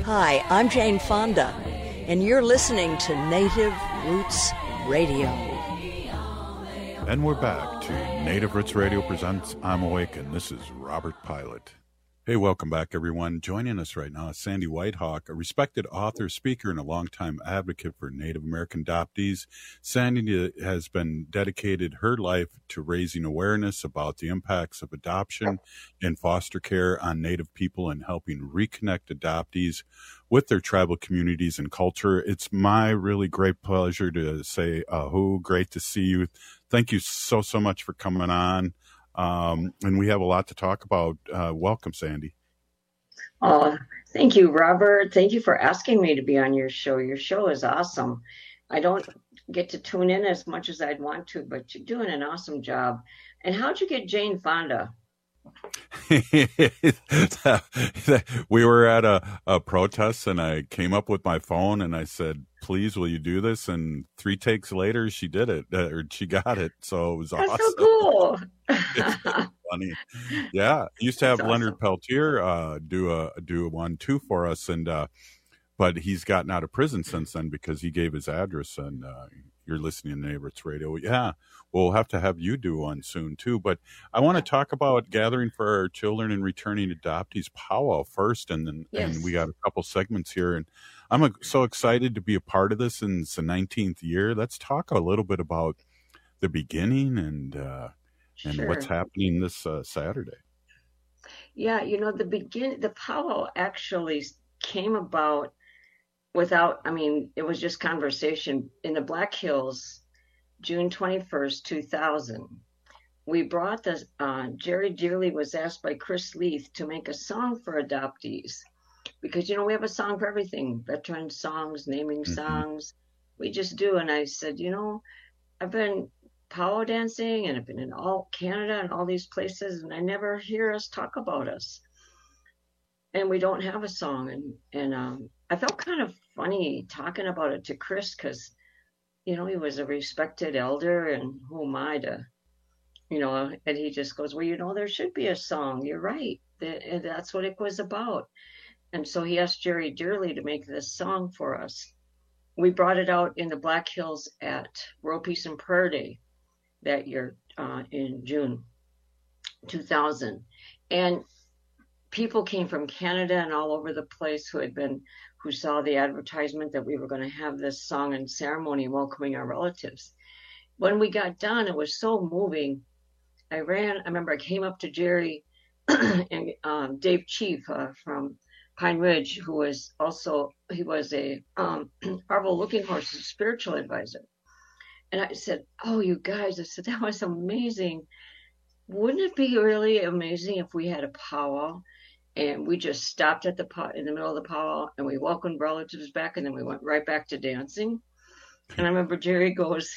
Speaker 3: Hi, I'm Jane Fonda, and you're listening to Native Roots Radio.
Speaker 25: And we're back to Native Roots Radio presents I'm Awake, and this is Robert Pilot. Hey, welcome back, everyone. Joining us right now is Sandy Whitehawk, a respected author, speaker, and a longtime advocate for Native American adoptees. Sandy has been dedicated her life to raising awareness about the impacts of adoption and foster care on Native people and helping reconnect adoptees with their tribal communities and culture. It's my really great pleasure to say, Ahu, great to see you. Thank you so, so much for coming on. Um, and we have a lot to talk about. Uh, welcome, Sandy.
Speaker 10: Oh, thank you, Robert. Thank you for asking me to be on your show. Your show is awesome. I don't get to tune in as much as I'd want to, but you're doing an awesome job. And how'd you get Jane Fonda?
Speaker 25: We were at a, a protest, and I came up with my phone and I said, please, will you do this? And three takes later, she did it, uh, or she got it. So it was
Speaker 10: That's
Speaker 25: awesome.
Speaker 10: so cool.
Speaker 25: It's really funny. Yeah. I used to have
Speaker 10: That's
Speaker 25: Leonard
Speaker 10: awesome.
Speaker 25: Peltier uh, do a do one too for us. And uh, but he's gotten out of prison since then because he gave his address, and uh, you're listening to Native Roots Radio. Yeah. We'll have to have you do one soon too. But I want to talk about Gathering for Our Children and Returning Adoptees powwow first, and then
Speaker 10: Yes.
Speaker 25: and we got a couple segments here, and I'm uh, so excited to be a part of this. And it's the nineteenth year. Let's talk a little bit about the beginning and uh, and
Speaker 10: Sure.
Speaker 25: what's happening this uh, Saturday.
Speaker 10: Yeah, you know, the begin the powwow actually came about without, I mean, it was just conversation in the Black Hills, June twenty-first, two thousand. We brought the, uh, Jerry Dearly was asked by Chris Leith to make a song for adoptees because, you know, we have a song for everything, veteran songs, naming
Speaker 17: Mhm.
Speaker 10: songs. We just do. And I said, you know, I've been powwow dancing and I've been in all Canada and all these places, and I never hear us talk about us. And we don't have a song. And, and um, I felt kind of funny talking about it to Chris because, you know, he was a respected elder, and who am I to, you know, and he just goes, well, you know, there should be a song. You're right. That, and that's what it was about. And so he asked Jerry Dearly to make this song for us. We brought it out in the Black Hills at World Peace and Prayer Day that year uh, in June two thousand. And people came from Canada and all over the place who had been, who saw the advertisement that we were going to have this song and ceremony welcoming our relatives. When we got done, it was so moving. I ran, I remember I came up to Jerry and um, Dave Chief uh, from Pine Ridge, who was also, he was a um, Arvo Looking Horse's spiritual advisor. And I said, oh, you guys, I said, that was amazing. Wouldn't it be really amazing if we had a powwow and we just stopped at the pot in the middle of the powwow and we welcomed relatives back, and then we went right back to dancing? And I remember Jerry goes,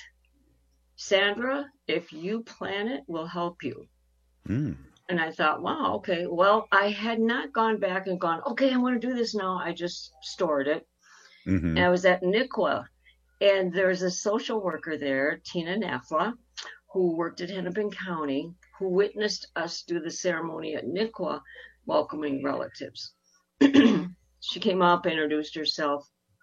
Speaker 10: Sandra, if you plan it, we'll help you.
Speaker 25: Mm.
Speaker 10: And I thought, wow, okay. Well, I had not gone back and gone, okay, I want to do this now. I just stored it.
Speaker 25: Mm-hmm.
Speaker 10: And I was at Niqua, and there's a social worker there, Tina Nafla, who worked at Hennepin County, who witnessed us do the ceremony at Niqua, welcoming relatives. She came up, introduced herself,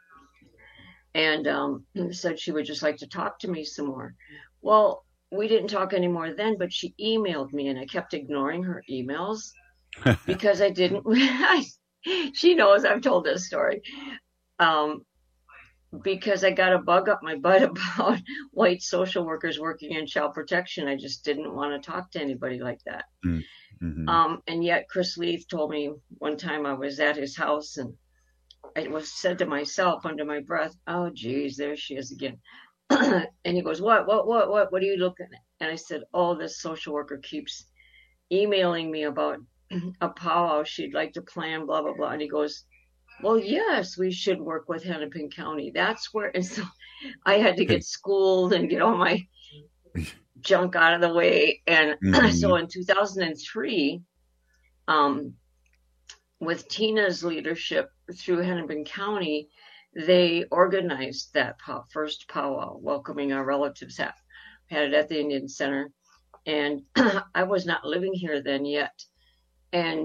Speaker 10: and um, said she would just like to talk to me some more. Well, we didn't talk anymore then, but she emailed me, and I kept ignoring her emails because I didn't realize. She knows I've told this story. Um, because I got a bug up my butt about white social workers working in child protection. I just didn't want to talk to anybody like that.
Speaker 25: Mm-hmm.
Speaker 10: Um, and yet Chris Leith told me one time I was at his house, and I was said to myself under my breath, oh, geez, there she is again. And he goes, what, what, what, what, what are you looking at? And I said, oh, this social worker keeps emailing me about a powwow she'd like to plan, blah, blah, blah. And he goes, well, yes, we should work with Hennepin County. That's where, and so I had to get schooled and get all my junk out of the way. And
Speaker 25: Mhm.
Speaker 10: so in two thousand three, um, with Tina's leadership through Hennepin County, they organized that pow- first powwow, welcoming our relatives. Had, had it at the Indian Center. And I was not living here then yet. And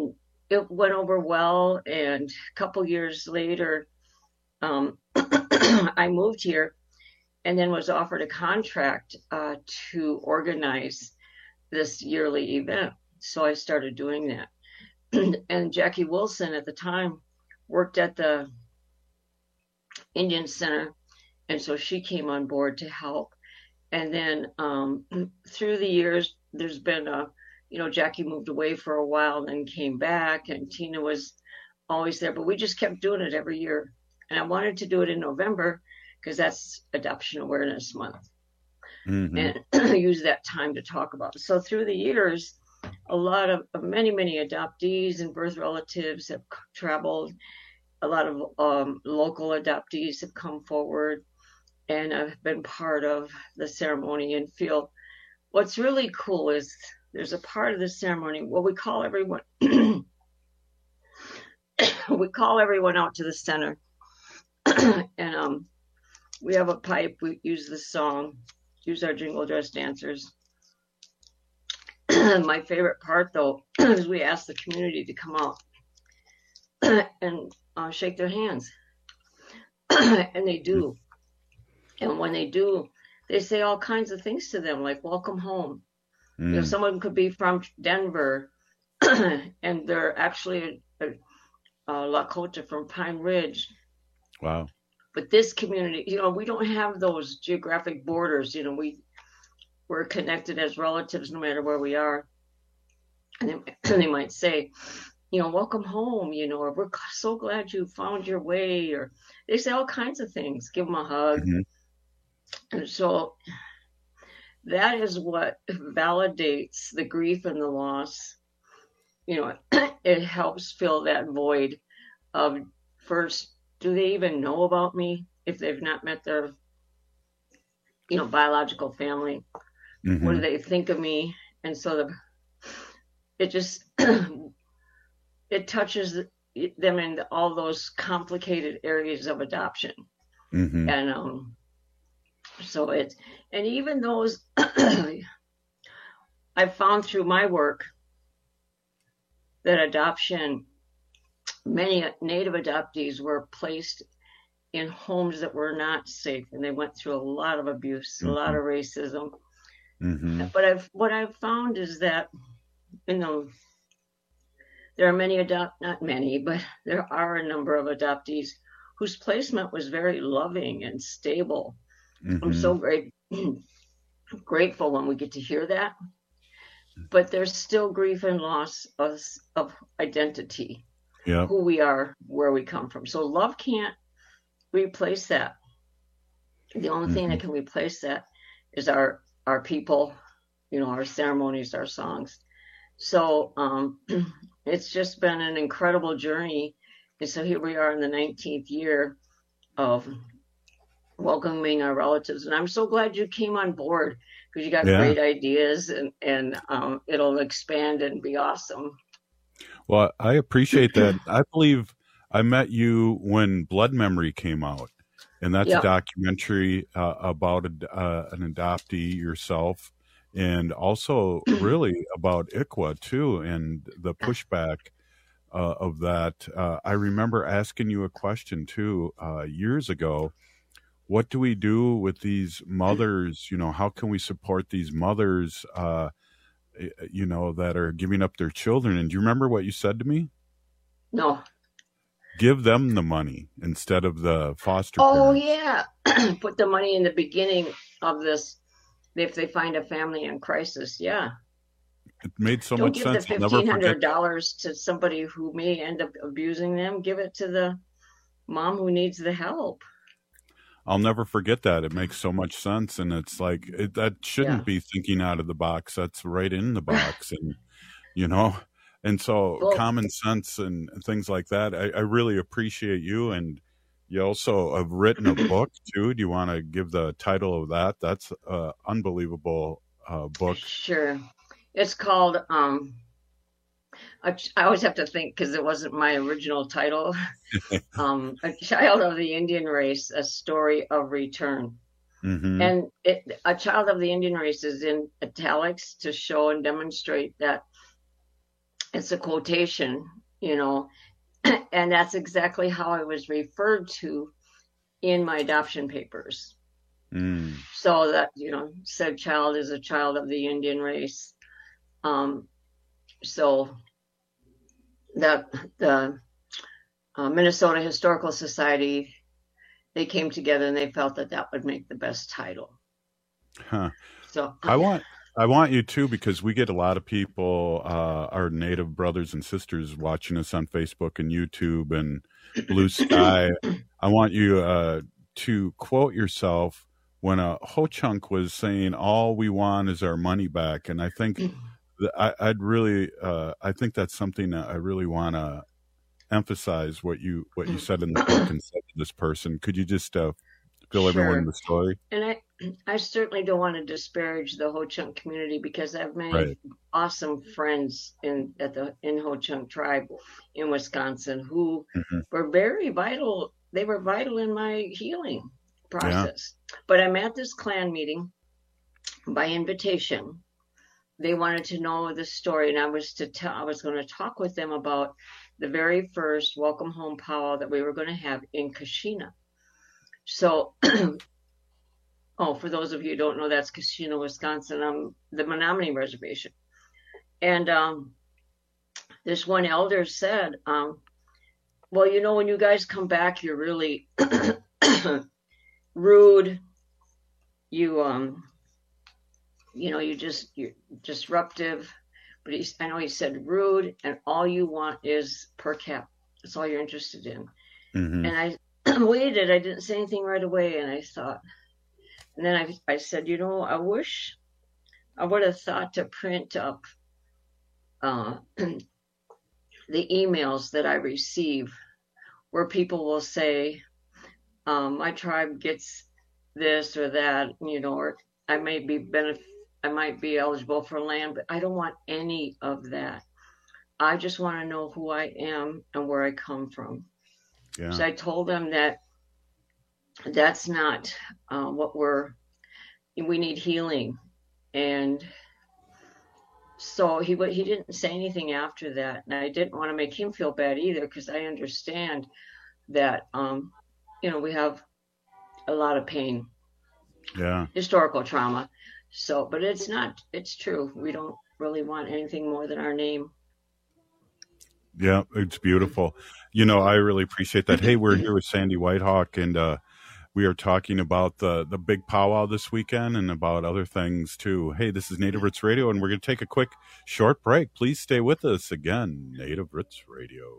Speaker 10: it went over well. And a couple years later, um, I moved here and then was offered a contract uh, to organize this yearly event. So I started doing that. And Jackie Wilson at the time worked at the Indian Center. And so she came on board to help. And then um, through the years, there's been a, you know, Jackie moved away for a while, then came back, and Tina was always there. But we just kept doing it every year. And I wanted to do it in November because that's Adoption Awareness Month. Mm-hmm. And use that time to talk about it. So through the years, a lot of, of many, many adoptees and birth relatives have traveled. A lot of um, local adoptees have come forward, and I've been part of the ceremony and feel what's really cool is there's a part of the ceremony where we call everyone, we call everyone out to the center. And um, we have a pipe, we use the song, use our jingle dress dancers. My favorite part, though, is we ask the community to come out and uh, shake their hands. And they do. And when they do, they say all kinds of things to them, like, welcome home. Mm. You know, someone could be from Denver, and they're actually a, a Lakota from Pine Ridge.
Speaker 25: Wow.
Speaker 10: But this community, you know, we don't have those geographic borders. You know, we, we're connected as relatives no matter where we are. And they, they might say, you know, welcome home, you know, or we're so glad you found your way, or they say all kinds of things, give them a hug. Mm-hmm. And so that is what validates the grief and the loss. You know, it helps fill that void of, first, do they even know about me if they've not met their, you know, biological family? Mm-hmm. What do they think of me? And so the, it just, it touches them in all those complicated areas of adoption. Mm-hmm. And um, so it's, and even those, I've found through my work that adoption, many Native adoptees were placed in homes that were not safe, and they went through a lot of abuse, mm-hmm. a lot of racism. Mm-hmm. But I've, what I've found is that, you know, there are many adopt, not many, but there are a number of adoptees whose placement was very loving and stable. Mm-hmm. I'm so great, grateful when we get to hear that. But there's still grief and loss of, of identity, yep. who we are, where we come from. So love can't replace that. The only mm-hmm. thing that can replace that is our our people, you know, our ceremonies, our songs. So um, it's just been an incredible journey. And so here we are in the nineteenth year of welcoming our relatives. And I'm so glad you came on board, because you got yeah. great ideas, and, and um, it'll expand and be awesome.
Speaker 25: Well, I appreciate that. I believe I met you when Blood Memory came out, and that's yep. a documentary uh, about a, uh, an adoptee yourself, and also really about I C W A too, and the pushback uh, of that. Uh, I remember asking you a question too uh, years ago. What do we do with these mothers? You know, how can we support these mothers, uh, you know, that are giving up their children? And do you remember what you said to me?
Speaker 10: No.
Speaker 25: Give them the money instead of the foster
Speaker 10: Oh,
Speaker 25: parents.
Speaker 10: yeah. Put the money in the beginning of this if they find a family in crisis. Yeah.
Speaker 25: It made so
Speaker 10: Don't
Speaker 25: much
Speaker 10: give
Speaker 25: sense.
Speaker 10: the fifteen hundred dollars to somebody who may end up abusing them. Give it to the mom who needs the help.
Speaker 25: I'll never forget that. It makes so much sense. And it's like, it, that shouldn't yeah. be thinking out of the box. That's right in the box. And, you know, and so well, common sense and things like that. I, I really appreciate you. And you also have written a book too. Do you want to give the title of that? That's an unbelievable uh, book.
Speaker 10: Sure. It's called, um, I, I always have to think, because it wasn't my original title, um, A Child of the Indian Race, A Story of Return. Mm-hmm. And it, A Child of the Indian Race is in italics to show and demonstrate that it's a quotation you know, and that's exactly how I was referred to in my adoption papers.
Speaker 25: Mm.
Speaker 10: So that, you know, said child is a child of the Indian race. Um, so that the uh, Minnesota Historical Society, they came together and they felt that that would make the best title.
Speaker 25: Huh.
Speaker 10: So
Speaker 25: I want I want you to, because we get a lot of people, uh, our Native brothers and sisters watching us on Facebook and YouTube and Blue Sky. I want you uh, to quote yourself when a Ho-Chunk was saying, all we want is our money back. And I think that I, I'd really, uh, I think that's something that I really want to emphasize what you, what you said in the book and said to this person. Could you just uh, fill
Speaker 10: Sure.
Speaker 25: everyone in the story?
Speaker 10: And I, I certainly don't want to disparage the Ho-Chunk community because I have many
Speaker 25: Right.
Speaker 10: awesome friends in at the in Ho-Chunk tribe in Wisconsin who
Speaker 25: Mm-hmm.
Speaker 10: were very vital. They were vital in my healing process. But I'm at this clan meeting by invitation. They wanted to know the story, and I was to tell. I was going to talk with them about the very first Welcome Home powwow that we were going to have in Kashina. So. Oh, for those of you who don't know, that's Kashina, Wisconsin, um, the Menominee Reservation. And um, this one elder said, um, well, you know, when you guys come back, you're really rude. You, um, you know, you just, you're disruptive. But he's, I know he said rude, and all you want is per cap. That's all you're interested in.
Speaker 25: Mm-hmm.
Speaker 10: And I waited. I didn't say anything right away. And I thought, and then I, I said, you know, I wish I would have thought to print up uh, the emails that I receive where people will say, um, my tribe gets this or that, you know, or I may be benef- I might be eligible for land, but I don't want any of that. I just want to know who I am and where I come from.
Speaker 25: Yeah.
Speaker 10: So I told them that that's not uh, what we're, we need healing. And so he he didn't say anything after that. And I didn't want to make him feel bad either, because I understand that, um, you know, we have a lot of pain,
Speaker 25: Yeah.
Speaker 10: historical trauma. So, but it's not, it's true. We don't really want anything more than our name.
Speaker 25: Yeah, it's beautiful. You know, I really appreciate that. Hey, we're here with Sandy Whitehawk, and uh, we are talking about the, the big powwow this weekend and about other things too. Hey, this is Native Roots Radio, and we're going to take a quick short break. Please stay with us. Again, Native Roots Radio.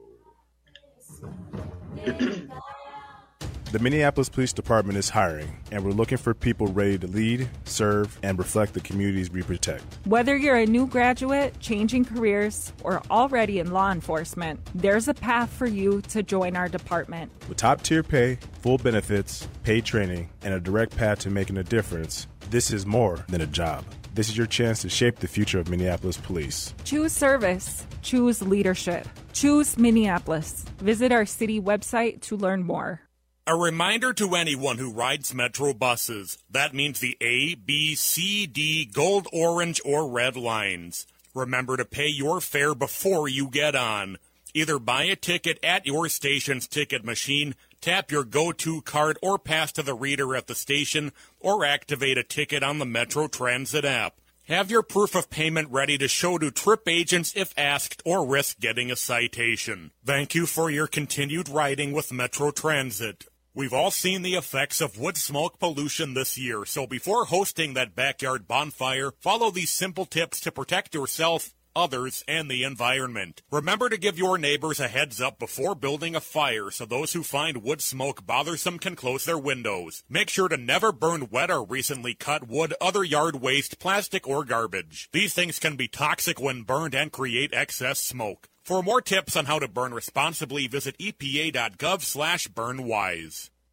Speaker 17: The Minneapolis Police Department is hiring, and we're looking for people ready to lead, serve, and reflect the communities we protect.
Speaker 19: Whether you're a new graduate, changing careers, or already in law enforcement, there's a path for you to join our department.
Speaker 17: With top-tier pay, full benefits, paid training, and a direct path to making a difference, this is more than a job. This is your chance to shape the future of Minneapolis Police.
Speaker 19: Choose service. Choose leadership. Choose Minneapolis. Visit our city website to learn more.
Speaker 6: A reminder to anyone who rides Metro buses. That means the A, B, C, D, gold, orange, or red lines. Remember to pay your fare before you get on. Either buy a ticket at your station's ticket machine, tap your go-to card, or pass to the reader at the station, or activate a ticket on the Metro Transit app. Have your proof of payment ready to show to trip agents if asked, or risk getting a citation. Thank you for your continued riding with Metro Transit. We've all seen the effects of wood smoke pollution this year, so before hosting that backyard bonfire, follow these simple tips to protect yourself, others, and the environment. Remember to give your neighbors a heads up before building a fire so those who find wood smoke bothersome can close their windows. Make sure to never burn wet or recently cut wood, other yard waste, plastic, or garbage. These things can be toxic when burned and create excess smoke. For more tips on how to burn responsibly, visit E P A dot gov slash burn wise.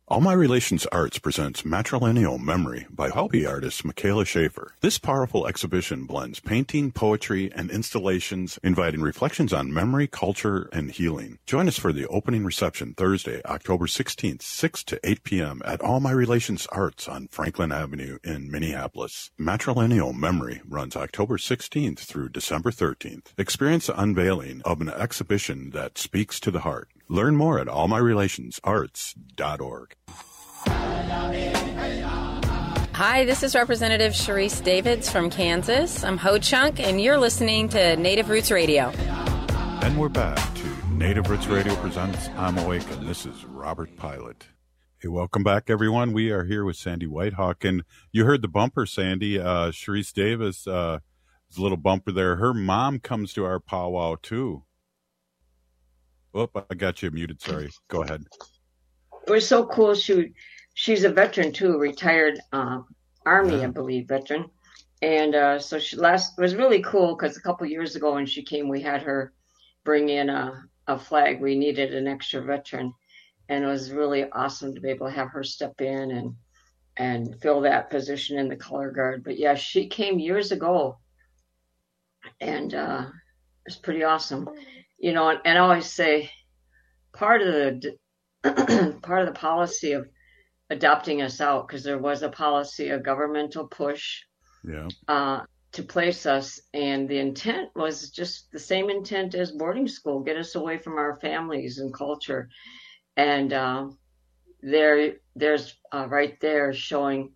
Speaker 25: All My Relations Arts presents Matrilineal Memory by hobby artist Michaela Schaefer. This powerful exhibition blends painting, poetry, and installations, inviting reflections on memory, culture, and healing. Join us for the opening reception Thursday, October sixteenth, six to eight p.m. at All My Relations Arts on Franklin Avenue in Minneapolis. Matrilineal Memory runs October sixteenth through December thirteenth. Experience the unveiling of an exhibition that speaks to the heart. Learn more at all my relations arts dot org.
Speaker 20: Hi, this is Representative Sharice Davids from Kansas. I'm Ho Chunk, and you're listening to Native Roots Radio.
Speaker 25: And we're back to Native Roots Radio presents I'm Awake, and this is Robert Pilot. Hey, welcome back, everyone. We are here with Sandy Whitehawk, and you heard the bumper, Sandy. Uh, Sharice Davis, uh, there's a little bumper there. Her mom comes to our powwow, too. Oh, I got you muted. Sorry. Go ahead.
Speaker 10: It was so cool. She, she's a veteran too, retired uh, Army, yeah. I believe, veteran. And uh, so she last it was really cool because a couple years ago when she came, we had her bring in a, a flag. We needed an extra veteran, and it was really awesome to be able to have her step in and and fill that position in the color guard. But yeah, she came years ago, and uh, it was pretty awesome. You know, and, and I always say part of the part of the policy of adopting us out, because there was a policy, a governmental push
Speaker 25: yeah.
Speaker 10: uh, to place us. And the intent was just the same intent as boarding school, get us away from our families and culture. And uh, there, there's uh, right there showing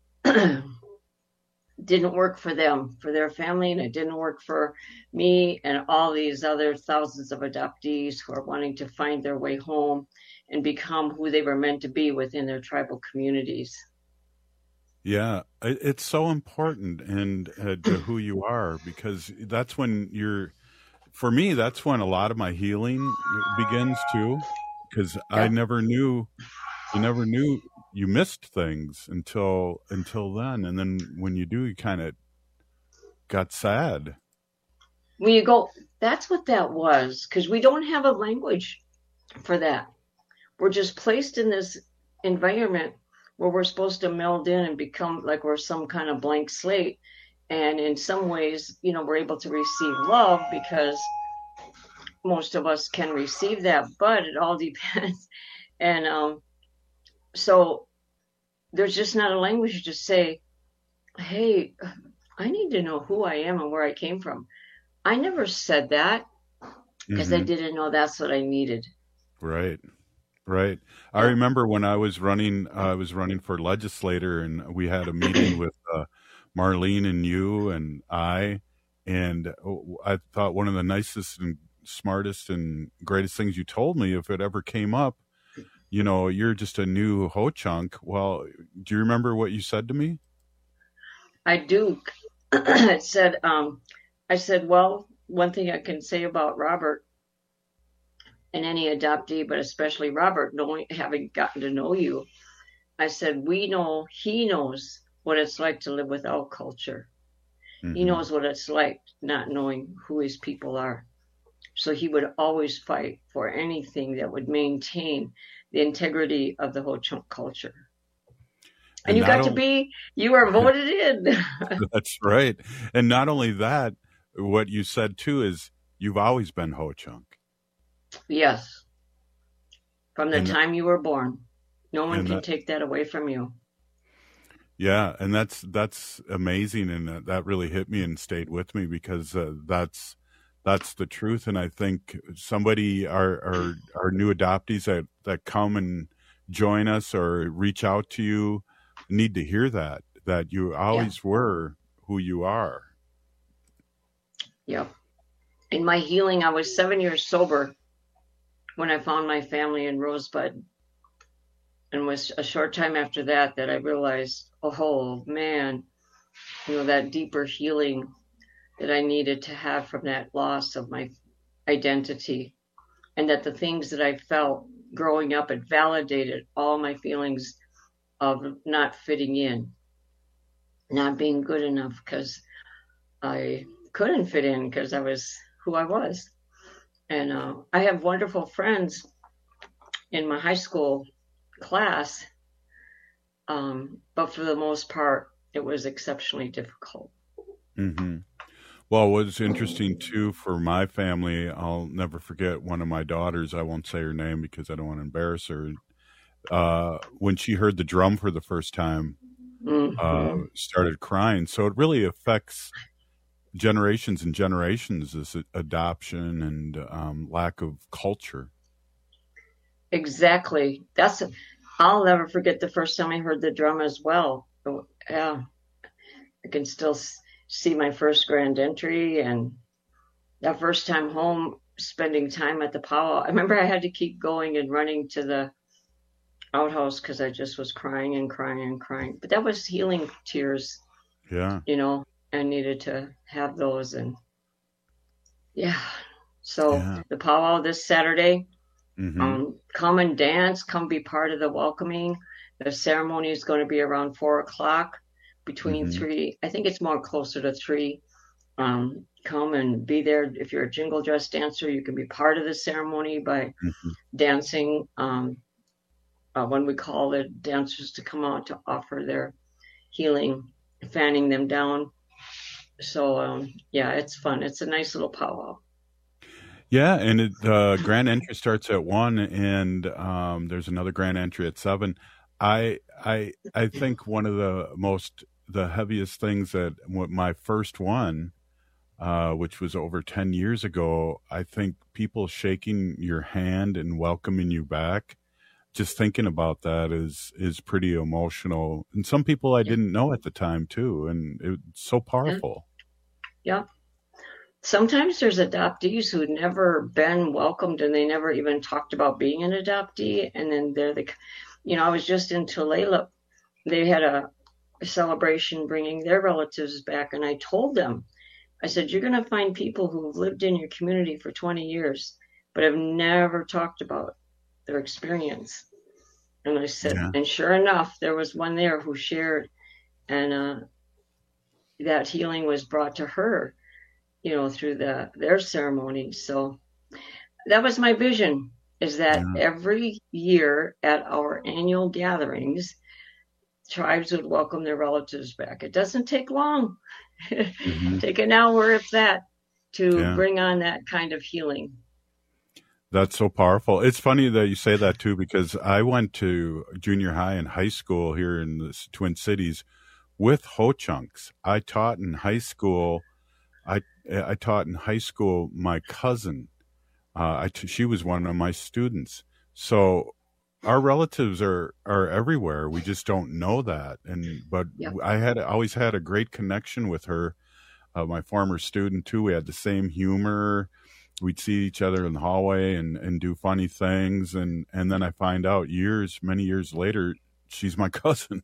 Speaker 10: didn't work for them, for their family, and it didn't work for me and all these other thousands of adoptees who are wanting to find their way home and become who they were meant to be within their tribal communities.
Speaker 25: Yeah, it's so important and uh, to who you are, because that's when you're, for me, that's when a lot of my healing begins too, because yeah. I never knew, you never knew you missed things until until then, and then when you do, you kind of got sad.
Speaker 10: When you go, that's what that was, because we don't have a language for that. We're just placed in this environment where we're supposed to meld in and become like we're some kind of blank slate. And in some ways, you know, we're able to receive love because most of us can receive that, but it all depends. And um, so there's just not a language to say, hey, I need to know who I am and where I came from. I never said that because mm-hmm. I didn't know that's what I needed.
Speaker 25: Right. Right. I remember when I was running, uh, I was running for legislator, and we had a meeting with uh, Marlene and you and I, and I thought one of the nicest and smartest and greatest things you told me, if it ever came up, you know, you're just a new Ho Chunk. Well, do you remember what you said to me?
Speaker 10: I do. I said, um, I said, well, one thing I can say about Robert and any adoptee, but especially Robert, knowing, having gotten to know you, I said, we know, he knows what it's like to live without culture. Mm-hmm. He knows what it's like not knowing who his people are. So he would always fight for anything that would maintain the integrity of the Ho Chunk culture. And, and you got only, to be, you were voted in.
Speaker 25: That's right. And not only that, what you said too is you've always been Ho Chunk.
Speaker 10: Yes. From the and time that, you were born. No one can
Speaker 25: that,
Speaker 10: take that away from you.
Speaker 25: Yeah. And that's, that's amazing. And that, that really hit me and stayed with me, because uh, that's, That's the truth. And I think somebody, our, our, our new adoptees that, that come and join us or reach out to you need to hear that, that you always yeah. were who you are.
Speaker 10: Yep. In my healing, I was seven years sober when I found my family in Rosebud. And was a short time after that that I realized, oh, man, you know, that deeper healing that I needed to have from that loss of my identity, and that the things that I felt growing up had validated all my feelings of not fitting in, not being good enough because I couldn't fit in because I was who I was. And uh, I have wonderful friends in my high school class. Um, but for the most part, it was exceptionally difficult.
Speaker 25: Mm-hmm. Well, what's interesting too for my family, I'll never forget one of my daughters. I won't say her name because I don't want to embarrass her. Uh, when she heard the drum for the first time, mm-hmm. uh, started crying. So it really affects generations and generations, this adoption and um, lack of culture.
Speaker 10: Exactly. That's. I'll never forget the first time I heard the drum as well. Yeah, I can still see my first grand entry and that first time home, spending time at the powwow. I remember I had to keep going and running to the outhouse because I just was crying and crying and crying. But that was healing tears.
Speaker 25: Yeah.
Speaker 10: You know, I needed to have those. And yeah, so yeah. The powwow this Saturday, mm-hmm. um, come and dance, come be part of the welcoming. The ceremony is going to be around four o'clock. Between mm-hmm. three, I think it's more closer to three. Um, come and be there. If you're a jingle dress dancer, you can be part of the ceremony by mm-hmm. dancing. Um, uh, when we call the dancers to come out to offer their healing, fanning them down. So um, yeah, it's fun. It's a nice little powwow.
Speaker 25: Yeah, and it, uh, grand entry starts at one, and um, there's another grand entry at seven. I I I think one of the most the heaviest things that my first one, uh, which was over ten years ago, I think people shaking your hand and welcoming you back, just thinking about that is is pretty emotional. And some people I yeah. didn't know at the time too, and it's so powerful.
Speaker 10: Yeah. Sometimes there's adoptees who've never been welcomed and they never even talked about being an adoptee. And then they're the, you know, I was just in Tulalip. They had a, a celebration bringing their relatives back. And I told them, I said, you're going to find people who've lived in your community for twenty years, but have never talked about their experience. And I said, yeah. and sure enough, there was one there who shared, and uh, that healing was brought to her, you know, through the their ceremony. So that was my vision, is that yeah. every year at our annual gatherings, tribes would welcome their relatives back. It doesn't take long. Mm-hmm. Take an hour, if that, to yeah. bring on that kind of healing.
Speaker 25: That's so powerful. It's funny that you say that too, because I went to junior high and high school here in the Twin Cities with Ho-Chunks. I taught in high school. I I taught in high school. My cousin, uh, I t- she was one of my students. So our relatives are, are everywhere. We just don't know that. And but yep. I had always had a great connection with her, uh, my former student too. We had the same humor. We'd see each other in the hallway and, and do funny things. And, and then I find out years, many years later, she's my cousin.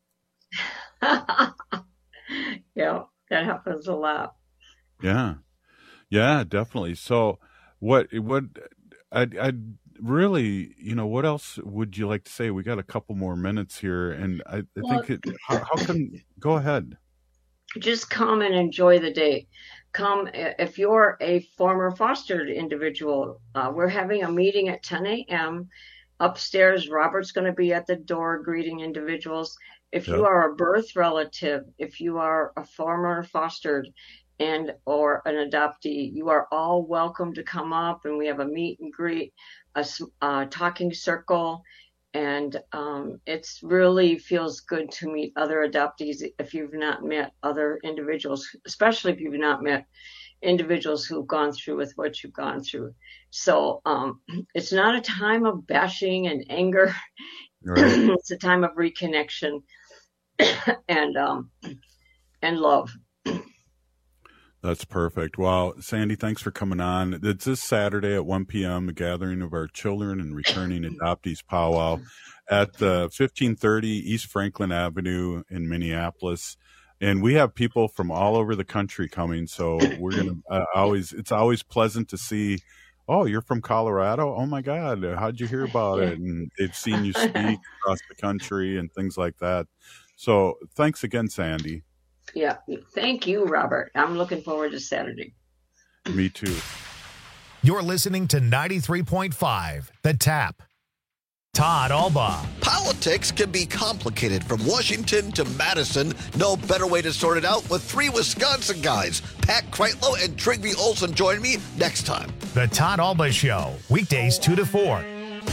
Speaker 10: Yeah, that happens a lot.
Speaker 25: Yeah. Yeah, definitely. So what, what I, I really, you know, what else would you like to say? We got a couple more minutes here, and I, I well, think it, how, how can, go ahead.
Speaker 10: Just come and enjoy the day. Come, if you're a former fostered individual, uh, we're having a meeting at ten a.m. upstairs. Robert's going to be at the door greeting individuals. If yep. you are a birth relative, if you are a former fostered and or an adoptee, you are all welcome to come up, and we have a meet and greet, a, a talking circle, and um, it's really feels good to meet other adoptees if you've not met other individuals, especially if you've not met individuals who've gone through with what you've gone through. So um, it's not a time of bashing and anger. Right. It's a time of reconnection and um, and love.
Speaker 25: That's perfect. Well, Sandy, thanks for coming on. It's this Saturday at one p.m., a gathering of our children and returning adoptees powwow at the fifteen thirty East Franklin Avenue in Minneapolis. And we have people from all over the country coming. So we're going to uh, always, it's always pleasant to see, oh, you're from Colorado? Oh my God, how'd you hear about it? And they've seen you speak across the country and things like that. So thanks again, Sandy.
Speaker 10: Yeah. Thank you, Robert. I'm looking forward to Saturday.
Speaker 25: Me too.
Speaker 2: You're listening to ninety-three point five, The Tap. Todd Alba.
Speaker 5: Politics can be complicated from Washington to Madison. No better way to sort it out with three Wisconsin guys. Pat Kreitlow and Trygve Olsen join me next time.
Speaker 2: The Todd Alba Show, weekdays two to four.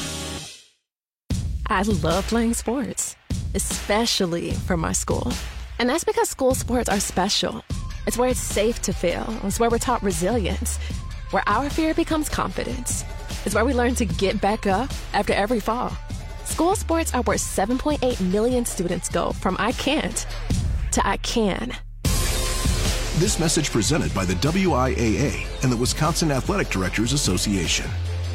Speaker 21: I love playing sports, especially for my school. And that's because school sports are special. It's where it's safe to fail. It's where we're taught resilience, where our fear becomes confidence. It's where we learn to get back up after every fall. School sports are where seven point eight million students go from I can't to I can.
Speaker 22: This message presented by the W I A A and the Wisconsin Athletic Directors Association.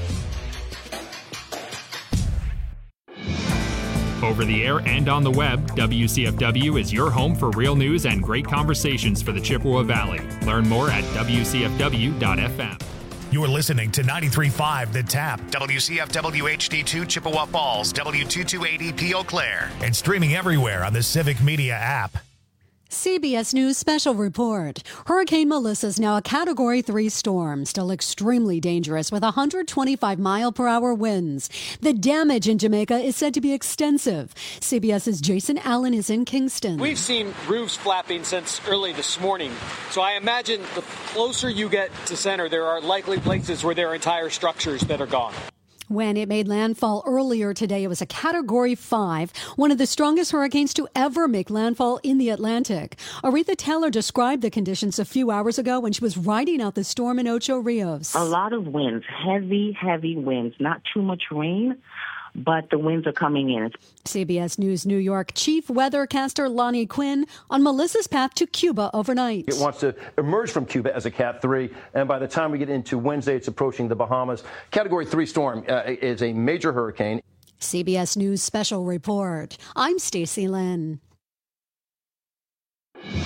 Speaker 11: Over the air and on the web, W C F W is your home for real news and great conversations for the Chippewa Valley. Learn more at W C F W dot F M.
Speaker 2: You're listening to ninety-three point five The Tap, W C F W H D two Chippewa Falls, W two two eight E P Eau Claire, and streaming everywhere on the Civic Media app.
Speaker 4: C B S News Special Report. Hurricane Melissa is now a Category three storm, still extremely dangerous with one hundred twenty-five mile per hour winds. The damage in Jamaica is said to be extensive. CBS's Jason Allen is in Kingston.
Speaker 23: We've seen roofs flapping since early this morning, so I imagine the closer you get to center, there are likely places where there are entire structures that are gone.
Speaker 4: When it made landfall earlier today, it was a Category five, one of the strongest hurricanes to ever make landfall in the Atlantic. Aretha Taylor described the conditions a few hours ago when she was riding out the storm in Ocho Rios.
Speaker 24: A lot of winds, heavy, heavy winds, not too much rain, but the winds are coming in.
Speaker 4: C B S News New York chief weathercaster Lonnie Quinn on Melissa's path to Cuba overnight.
Speaker 26: It wants to emerge from Cuba as a Cat three, and by the time we get into Wednesday, it's approaching the Bahamas. Category three storm uh, is a major hurricane.
Speaker 4: C B S News Special Report. I'm Stacey Lynn.